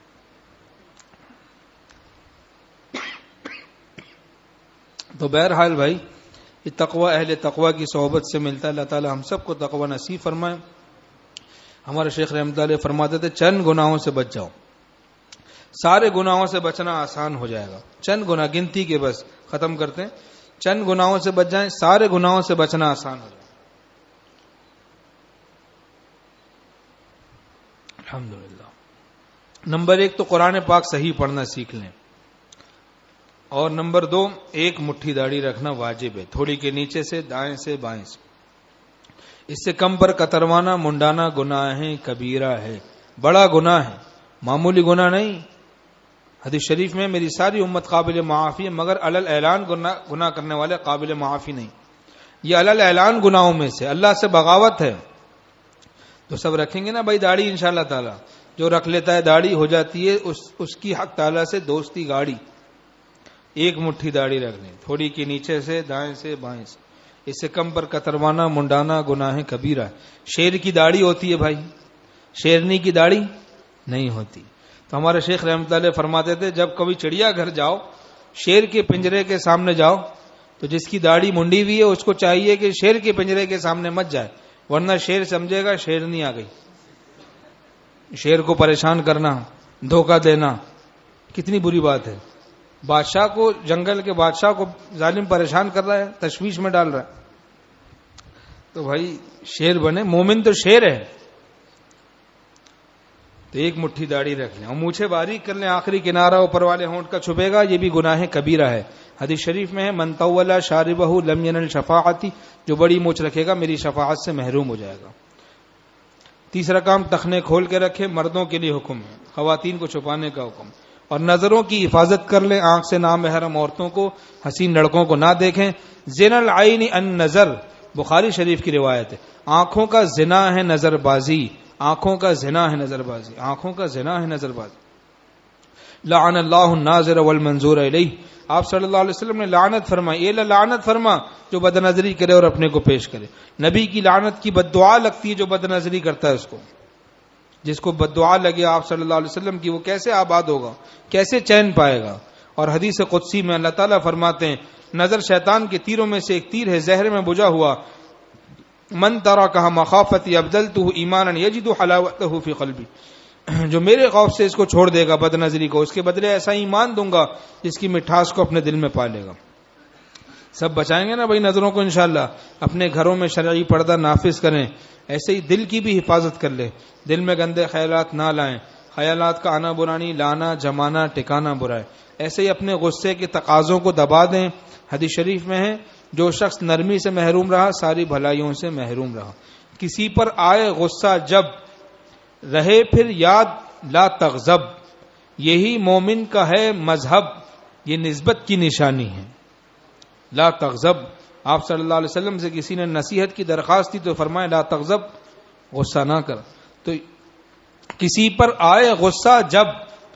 تو بہرحال بھائی یہ تقوی اہل تقوی کی صحبت سے ملتا ہے، اللہ تعالی ہم سب کو تقوی نصیب فرمائے۔ ہمارے شیخ رحمۃ اللہ علیہ فرماتے تھے چند گناہوں سے بچ جاؤ، سارے گناہوں سے بچنا آسان ہو جائے گا، چند گناہ گنتی کے بس ختم کرتے ہیں، چند گناہوں سے بچ جائیں سارے گناہوں سے بچنا آسان ہو جائے گا۔ الحمدللہ۔ نمبر ایک تو قرآن پاک صحیح پڑھنا سیکھ لیں، اور نمبر دو ایک مٹھی داڑھی رکھنا واجب ہے، تھوڑی کے نیچے سے دائیں سے بائیں سے، اس سے کم پر کتروانا منڈانا گناہ ہے کبیرہ ہے، بڑا گناہ ہے، معمولی گناہ نہیں۔ حدیث شریف میں میری ساری امت قابل معافی ہے مگر علل اعلان گناہ کرنے والے قابل معافی نہیں، یہ علل اعلان گناہوں میں سے اللہ سے بغاوت ہے۔ تو سب رکھیں گے نا بھائی داڑھی انشاءاللہ تعالی، جو رکھ لیتا ہے داڑھی ہو جاتی ہے اس اس کی حق تعالی سے دوستی گاڑی۔ ایک مٹھی داڑھی رکھنی، تھوڑی کے نیچے سے دائیں سے بائیں سے، اس سے کم پر کتروانا منڈانا گناہ کبیرہ ہے۔ شیر کی داڑھی ہوتی ہے بھائی، شیرنی کی داڑھی نہیں ہوتی۔ تو ہمارے شیخ رحمۃ اللہ علیہ فرماتے تھے جب کبھی چڑیا گھر جاؤ، شیر کے پنجرے کے سامنے جاؤ تو جس کی داڑھی منڈی ہوئی ہے اس کو چاہیے کہ شیر کے پنجرے کے سامنے مت جائے، ورنہ شیر سمجھے گا شیرنی آ گئی۔ شیر کو پریشان کرنا، دھوکہ دینا کتنی بری بات ہے۔ بادشاہ کو، جنگل کے بادشاہ کو ظالم پریشان کر رہا ہے، تشویش میں ڈال رہا ہے، تو بھائی شیر بنے، مومن تو شیر ہے۔ تو ایک مٹھی داڑھی رکھ لیں اور مونچھیں باریک کر لیں، آخری کنارہ اوپر والے ہونٹ کا چھپے گا، یہ بھی گناہ کبیرہ ہے۔ حدیث شریف میں ہے من طول شاربہ لم ینل شفاعتی، جو بڑی مونچھ رکھے گا میری شفاعت سے محروم ہو جائے گا۔ تیسرا کام ٹخنے کھول کے رکھے، مردوں کے لیے حکم ہے، خواتین کو چھپانے کا حکم، اور نظروں کی حفاظت کر لیں، آنکھ سے نامحرم عورتوں کو، حسین لڑکوں کو نہ دیکھیں۔ زنا العین النظر، بخاری شریف کی روایت ہے، آنکھوں کا زنا ہے نظر بازی، آنکھوں کا زنا ہے نظر بازی، آنکھوں کا زنا ہے نظر بازی۔ لعن اللہ الناظر والمنظور الیہ، آپ صلی اللہ علیہ وسلم نے لعنت فرمائی، اے اللہ لعنت فرما جو بد نظری کرے اور اپنے کو پیش کرے۔ نبی کی لعنت کی بد دعا لگتی ہے جو بد نظری کرتا ہے اس کو، جس کو بد دعا لگے آپ صلی اللہ علیہ وسلم کی، وہ کیسے آباد ہوگا، کیسے چین پائے گا۔ اور حدیث قدسی میں اللہ تعالیٰ فرماتے ہیں نظر شیطان کے تیروں میں سے ایک تیر ہے، زہر میں بجھا ہوا، من ترکہ مخافتی ابدلتہ ایمانا یجد حلاوتہ فی قلبی، جو میرے خوف سے اس کو چھوڑ دے گا بد نظری کو، اس کے بدلے ایسا ایمان دوں گا جس کی مٹھاس کو اپنے دل میں پالے گا۔ سب بچائیں گے نا بھائی نظروں کو انشاءاللہ، اپنے گھروں میں شرعی پردہ نافذ کریں، ایسے ہی دل کی بھی حفاظت کر لیں، دل میں گندے خیالات نہ لائیں، خیالات کا آنا برانی، لانا جمانا ٹکانا برا ہے، ایسے ہی اپنے غصے کے تقاضوں کو دبا دیں۔ حدیث شریف میں ہے جو شخص نرمی سے محروم رہا ساری بھلائیوں سے محروم رہا۔ کسی پر آئے غصہ جب رہے پھر یاد لا تغضب، یہی مومن کا ہے مذہب، یہ نسبت کی نشانی ہے۔ لا تغضب، آپ صلی اللہ علیہ وسلم سے کسی نے نصیحت کی درخواست کی تو فرمایا لا تغضب، غصہ نہ کر۔ تو کسی پر آئے غصہ جب،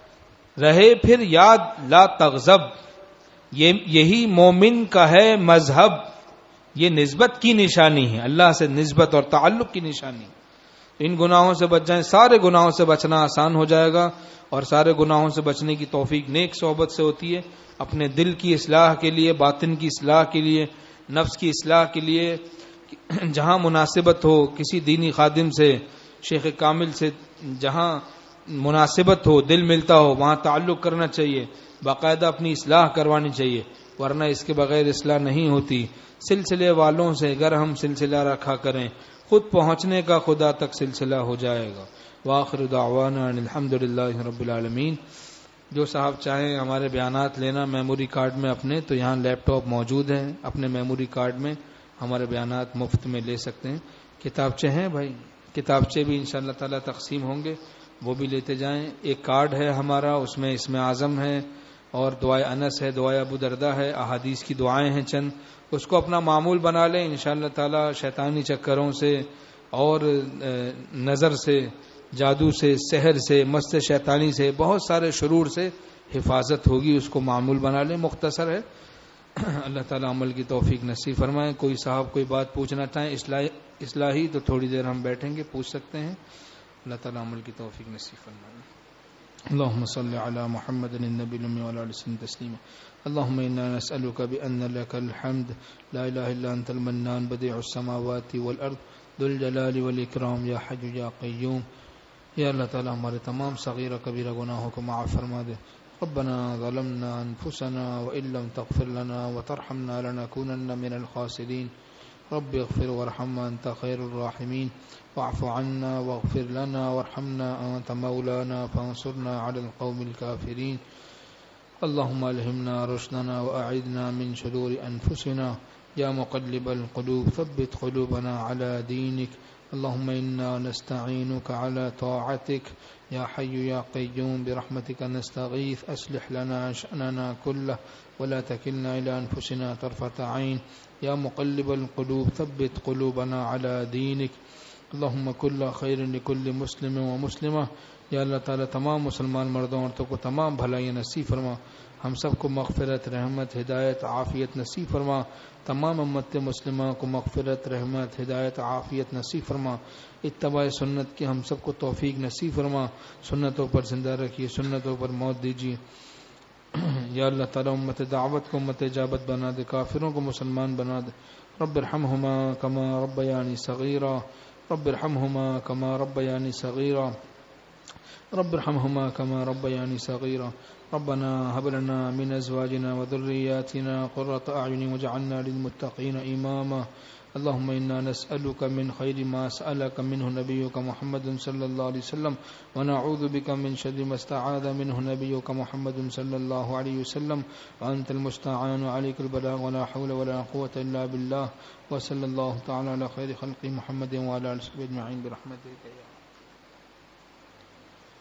رہے پھر یاد لا تغضب، یہ یہی مومن کا ہے مذہب، یہ نسبت کی نشانی ہے، اللہ سے نسبت اور تعلق کی نشانی۔ ان گناہوں سے بچ جائیں، سارے گناہوں سے بچنا آسان ہو جائے گا، اور سارے گناہوں سے بچنے کی توفیق نیک صحبت سے ہوتی ہے۔ اپنے دل کی اصلاح کے لیے، باطن کی اصلاح کے لیے، نفس کی اصلاح کے لیے جہاں مناسبت ہو، کسی دینی خادم سے، شیخ کامل سے جہاں مناسبت ہو، دل ملتا ہو، وہاں تعلق کرنا چاہیے، باقاعدہ اپنی اصلاح کروانی چاہیے، ورنہ اس کے بغیر اصلاح نہیں ہوتی۔ سلسلے والوں سے اگر ہم سلسلہ رکھا کریں، خود پہنچنے کا خدا تک سلسلہ ہو جائے گا۔ وآخر دعوانا ان الحمدللہ رب العالمین۔ جو صاحب چاہیں ہمارے بیانات لینا میموری کارڈ میں اپنے، تو یہاں لیپ ٹاپ موجود ہیں، اپنے میموری کارڈ میں ہمارے بیانات مفت میں لے سکتے ہیں۔ کتابچے ہیں بھائی، کتابچے بھی انشاءاللہ تعالی تقسیم ہوں گے، وہ بھی لیتے جائیں۔ ایک کارڈ ہے ہمارا، اس میں اسم اعظم ہے اور دعائے انس ہے، دعائے ابو دردہ ہے، احادیث کی دعائیں ہیں چند، اس کو اپنا معمول بنا لیں۔ انشاءاللہ تعالی شیطانی چکروں سے اور نظر سے، جادو سے، سحر سے، مست شیطانی سے، بہت سارے شرور سے حفاظت ہوگی، اس کو معمول بنا لیں، مختصر ہے۔ اللہ تعالی عمل کی توفیق نصیب فرمائے۔ کوئی صاحب کوئی بات پوچھنا چاہیں اصلاحی اصلاحی تو تھوڑی دیر ہم بیٹھیں گے، پوچھ سکتے ہیں۔ اللہ تعالی عمل کی توفیق نصیب فرمائے۔ اللهم صل على محمد النبي الأمي وعلى آله وسلم تسليما. اللهم إنا نسألك بأن لك الحمد لا إله إلا أنت المنان بديع السماوات والأرض ذو الجلال والإكرام يا حي يا قيوم۔ یا اللہ تعالی ہمارے تمام صغیر و کبیرہ گناہوں کو معاف فرما دے۔ ربنا ظلمنا انفسنا وإن لم تغفر لنا وترحمنا لنكونن من الخاسرين۔ رب اغفر وارحم انت خیر الراحمین، واعف عنا واغفر لنا وارحمنا انت مولانا فانصرنا على القوم الكافرين۔ اللهم الهمنا رشدنا واعذنا من شرور انفسنا، يا مقلب القلوب ثبت قلوبنا على دينك۔ اللهم إنا نستعينك على طاعتك يا حي يا قيوم برحمتك نستغيث، أصلح لنا شأننا كله ولا تكلنا إلى أنفسنا طرفة عين، يا مقلب القلوب ثبت قلوبنا على دينك۔ اللهم كل خير لكل مسلم ومسلمة، یا اللہ تعالی تمام مسلمان مردوں عورتوں کو تمام بھلائیاں نصیب فرما، ہم سب کو مغفرت، رحمت، ہدایت، عافیت نصیب فرما، تمام امت مسلمہ کو مغفرت، رحمت، ہدایت، عافیت نصیب فرما، اتباع سنت کی ہم سب کو توفیق نصیب فرما، سنتوں پر زندہ رکھیے، سنتوں پر موت دیجیے۔ یا اللہ تعالی امت دعوت کو امت اجابت بنا دے، کافروں کو مسلمان بنا دے۔ رب ارحمہما کما ربیانی صغیرا، رب ارحمہما کما ربیانی صغیرا، رب ارحمهما كما ربياني صغيرا۔ ربنا هب لنا من ازواجنا وذرياتنا قرة اعين واجعلنا للمتقين اماما۔ اللهم انا نسألك من خير ما سألك منه نبيك محمد صلى الله عليه وسلم، ونعوذ بك من شر ما استعاذ منه نبيك محمد صلى الله عليه وسلم، وانت المستعان عليك البلاغ ولا حول ولا قوة الا بالله، وصلى الله تعالى على خير خلق محمد وعلى اله وصحبه اجمعين برحمتك يا